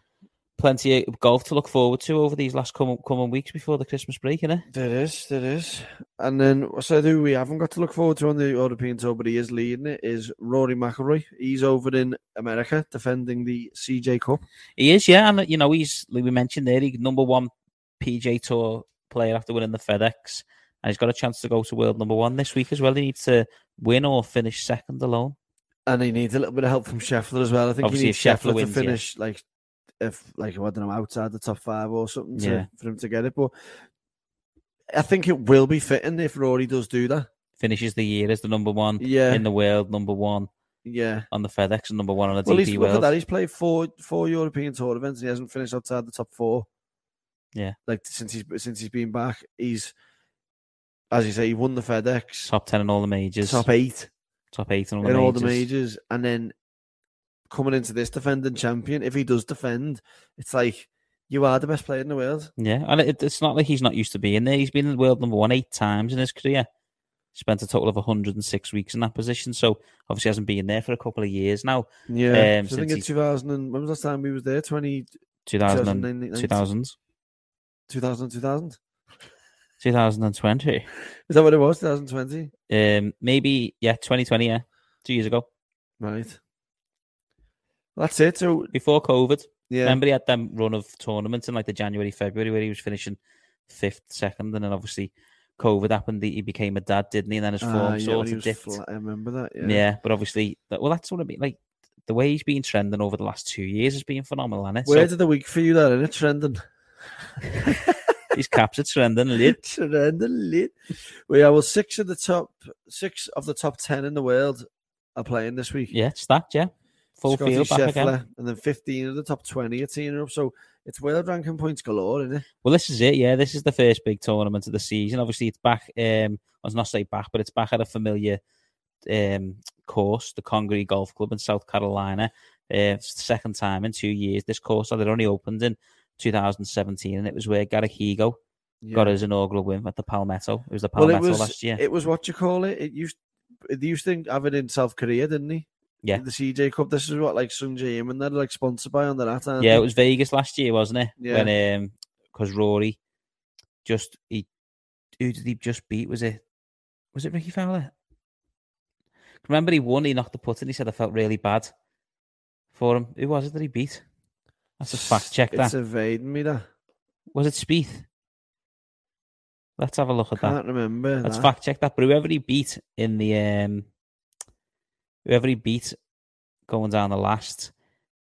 S2: plenty of golf to look forward to over these last coming coming weeks before the Christmas break, isn't it?
S3: There is, there is. And then, so who we haven't got to look forward to on the European Tour, but he is leading it, is Rory McIlroy. He's over in America defending the C J Cup.
S2: He is, yeah, and you know he's like we mentioned there, he's number one P G A Tour player after winning the FedEx, and he's got a chance to go to world number one this week as well. He needs to win or finish second alone.
S3: And he needs a little bit of help from Scheffler as well. I think
S2: Obviously,
S3: he needs
S2: if Scheffler
S3: Scheffler
S2: wins,
S3: to
S2: yeah.
S3: finish, like, if like, I don't know, outside the top five or something to,
S2: Yeah.
S3: for him to get it. But I think it will be fitting if Rory does do that.
S2: Finishes the year as the number one
S3: Yeah.
S2: in the world, number one
S3: Yeah.
S2: on the FedEx, and number one on the
S3: Well,
S2: D
S3: he's,
S2: P
S3: look at
S2: World.
S3: that. He's played four four European Tour events and he hasn't finished outside the top four.
S2: Yeah.
S3: Like since he's since he's been back, he's as you say, he won the FedEx,
S2: Top ten in all the majors,
S3: top eight
S2: top eight in all the
S3: in
S2: majors.
S3: all the majors, and then coming into this defending champion, if he does defend, it's like you are the best player in the world.
S2: Yeah, and it, it's not like he's not used to being there. He's been in the world number one eight times in his career. Spent a total of one hundred six weeks in that position, so obviously hasn't been there for a couple of years now.
S3: Yeah,
S2: Um,
S3: so I think
S2: since
S3: in
S2: he's-
S3: two thousand and when was the last time we was there? twenty,
S2: two thousand,
S3: two thousand,
S2: two thousand,
S3: two thousand, two thousand.
S2: two thousand twenty.
S3: Is that what it was? twenty twenty.
S2: Um, maybe, yeah, twenty twenty, yeah, two years ago.
S3: Right. That's it. So
S2: Before COVID.
S3: yeah,
S2: Remember he had them run of tournaments in like the January, February where he was finishing fifth, second, and then obviously COVID happened. He became a dad, didn't he? And then his form
S3: Ah, yeah, when
S2: sort
S3: he
S2: of
S3: was
S2: dipped.
S3: flat, I remember that. Yeah.
S2: Yeah, but obviously, that, well, that's what I mean. Like, the way he's been trending over the last two years has been phenomenal, hasn't it?
S3: Word
S2: So
S3: of the week for you, that, innit? Trending.
S2: he's captured trending lead.
S3: Trending lit. Well, yeah, well, six of the top six of the top ten in the world are playing this week.
S2: Yeah, it's stacked, yeah. Full
S3: Scotty
S2: field back again.
S3: Scheffler, and then fifteen of the top twenty are teeing up. So it's world ranking points galore, isn't it?
S2: Well, this is it, yeah. This is the first big tournament of the season. Obviously, it's back, um, I was not say back, but it's back at a familiar um, course, the Congaree Golf Club in South Carolina. Uh, it's the second time in two years. This course had only opened in two thousand seventeen, and it was where Gareth Higo
S3: Yeah.
S2: got his inaugural win at the Palmetto. It was the
S3: Well,
S2: Palmetto
S3: it was
S2: last year.
S3: it was what you call it. It used it used to have it in South Korea, didn't he?
S2: Yeah.
S3: The C J Cup. This is what like Sung Jae Im and they're like sponsored by on the that. aren't
S2: Yeah,
S3: they?
S2: it was Vegas last year, wasn't it?
S3: Yeah.
S2: When um, because Rory just he who did he just beat? Was it was it Ricky Fowler? Remember he won. He knocked the putt, and he said I felt really bad for him. Who was it that he beat? Let's just fact check that.
S3: It's evading me. That
S2: Was it Spieth? Let's have a look at that.
S3: can't remember.
S2: Let's
S3: that.
S2: fact check that. But whoever he beat in the um, whoever he beat going down the last,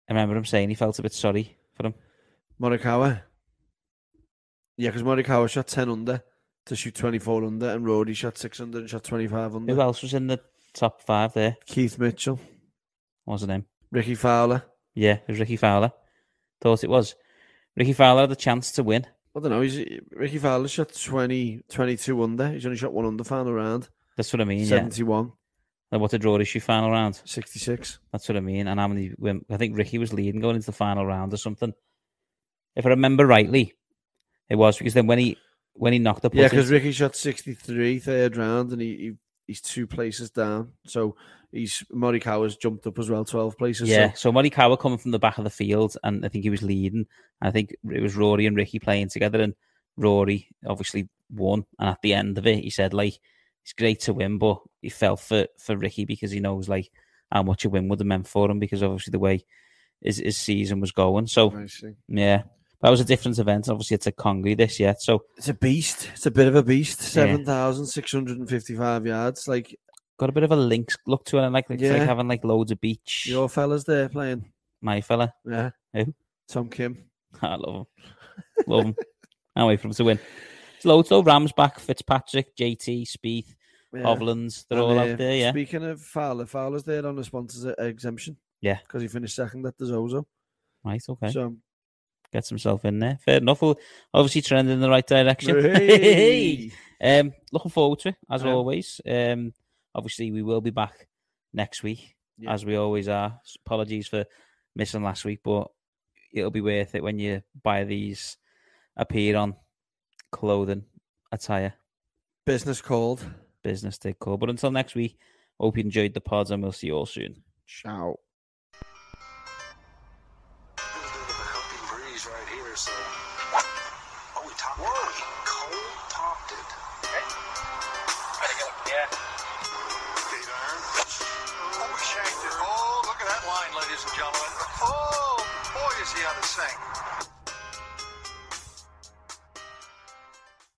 S2: I remember him saying he felt a bit sorry for him.
S3: Morikawa. Yeah, because Morikawa shot ten under to shoot twenty-four under, and Rory shot six under and shot twenty-five under.
S2: Who else was in the top five there?
S3: Keith Mitchell.
S2: What was his name?
S3: Ricky Fowler.
S2: Yeah, it was Ricky Fowler. Thought it was. Ricky Fowler had a chance to win.
S3: I don't know. He's, Ricky Fowler shot twenty, twenty-two under. He's only shot one under final round.
S2: That's what I mean,
S3: seventy-one.
S2: yeah. And what did Rory shoot final round?
S3: sixty-six.
S2: That's what I mean. And how many? When, I think Ricky was leading going into the final round or something. If I remember rightly, it was because then when he when he knocked the putt
S3: Yeah, because
S2: in-
S3: Ricky shot sixty-three third round, and he, he he's two places down. So he's Morikawa's jumped up as well, twelve places.
S2: Yeah,
S3: So
S2: so Morikawa coming from the back of the field, and I think he was leading. I think it was Rory and Ricky playing together, and Rory obviously won. And at the end of it, he said, like, it's great to win, but he felt for, for Ricky because he knows, like, how much a win would have meant for him because obviously the way his, his season was going. So,
S3: I see.
S2: yeah, that was a different event. Obviously, it's a Congy this yet. So,
S3: It's a beast. It's a bit of a beast. seven thousand six hundred fifty-five yards. Like,
S2: got a bit of a links look to it. And like, it's
S3: Yeah.
S2: like having like loads of beach.
S3: your fella's there playing.
S2: My fella.
S3: Yeah.
S2: Who?
S3: Tom Kim.
S2: I love him. Love him. Can't wait for him to win. It's loads though. Rams back, Fitzpatrick, J T, Spieth,
S3: Yeah.
S2: Hovlands. They're
S3: And,
S2: all
S3: uh,
S2: out there, yeah.
S3: Speaking of Fowler, Fowler's there on the sponsors e- exemption.
S2: Yeah.
S3: Because he finished second at the Zozo.
S2: Right, okay.
S3: So,
S2: Gets himself in there. Fair enough. Well, obviously trending in the right direction.
S3: Hey!
S2: um, looking forward to it, as
S3: Yeah.
S2: always. Um, obviously, we will be back next week,
S3: Yeah.
S2: as we always are. Apologies for missing last week, but it'll be worth it when you buy these appear on clothing, attire,
S3: business called.
S2: business take call. But until next week, hope you enjoyed the pods and we'll see you all soon.
S3: Ciao.
S1: A little bit of a helping breeze right here, so. Oh, we topped it. We cold topped it. Okay. Ready to go? Yeah. Eight iron. Oh, we shanked it. Oh, look at that line, ladies and gentlemen. Oh, boy, is he out of sync.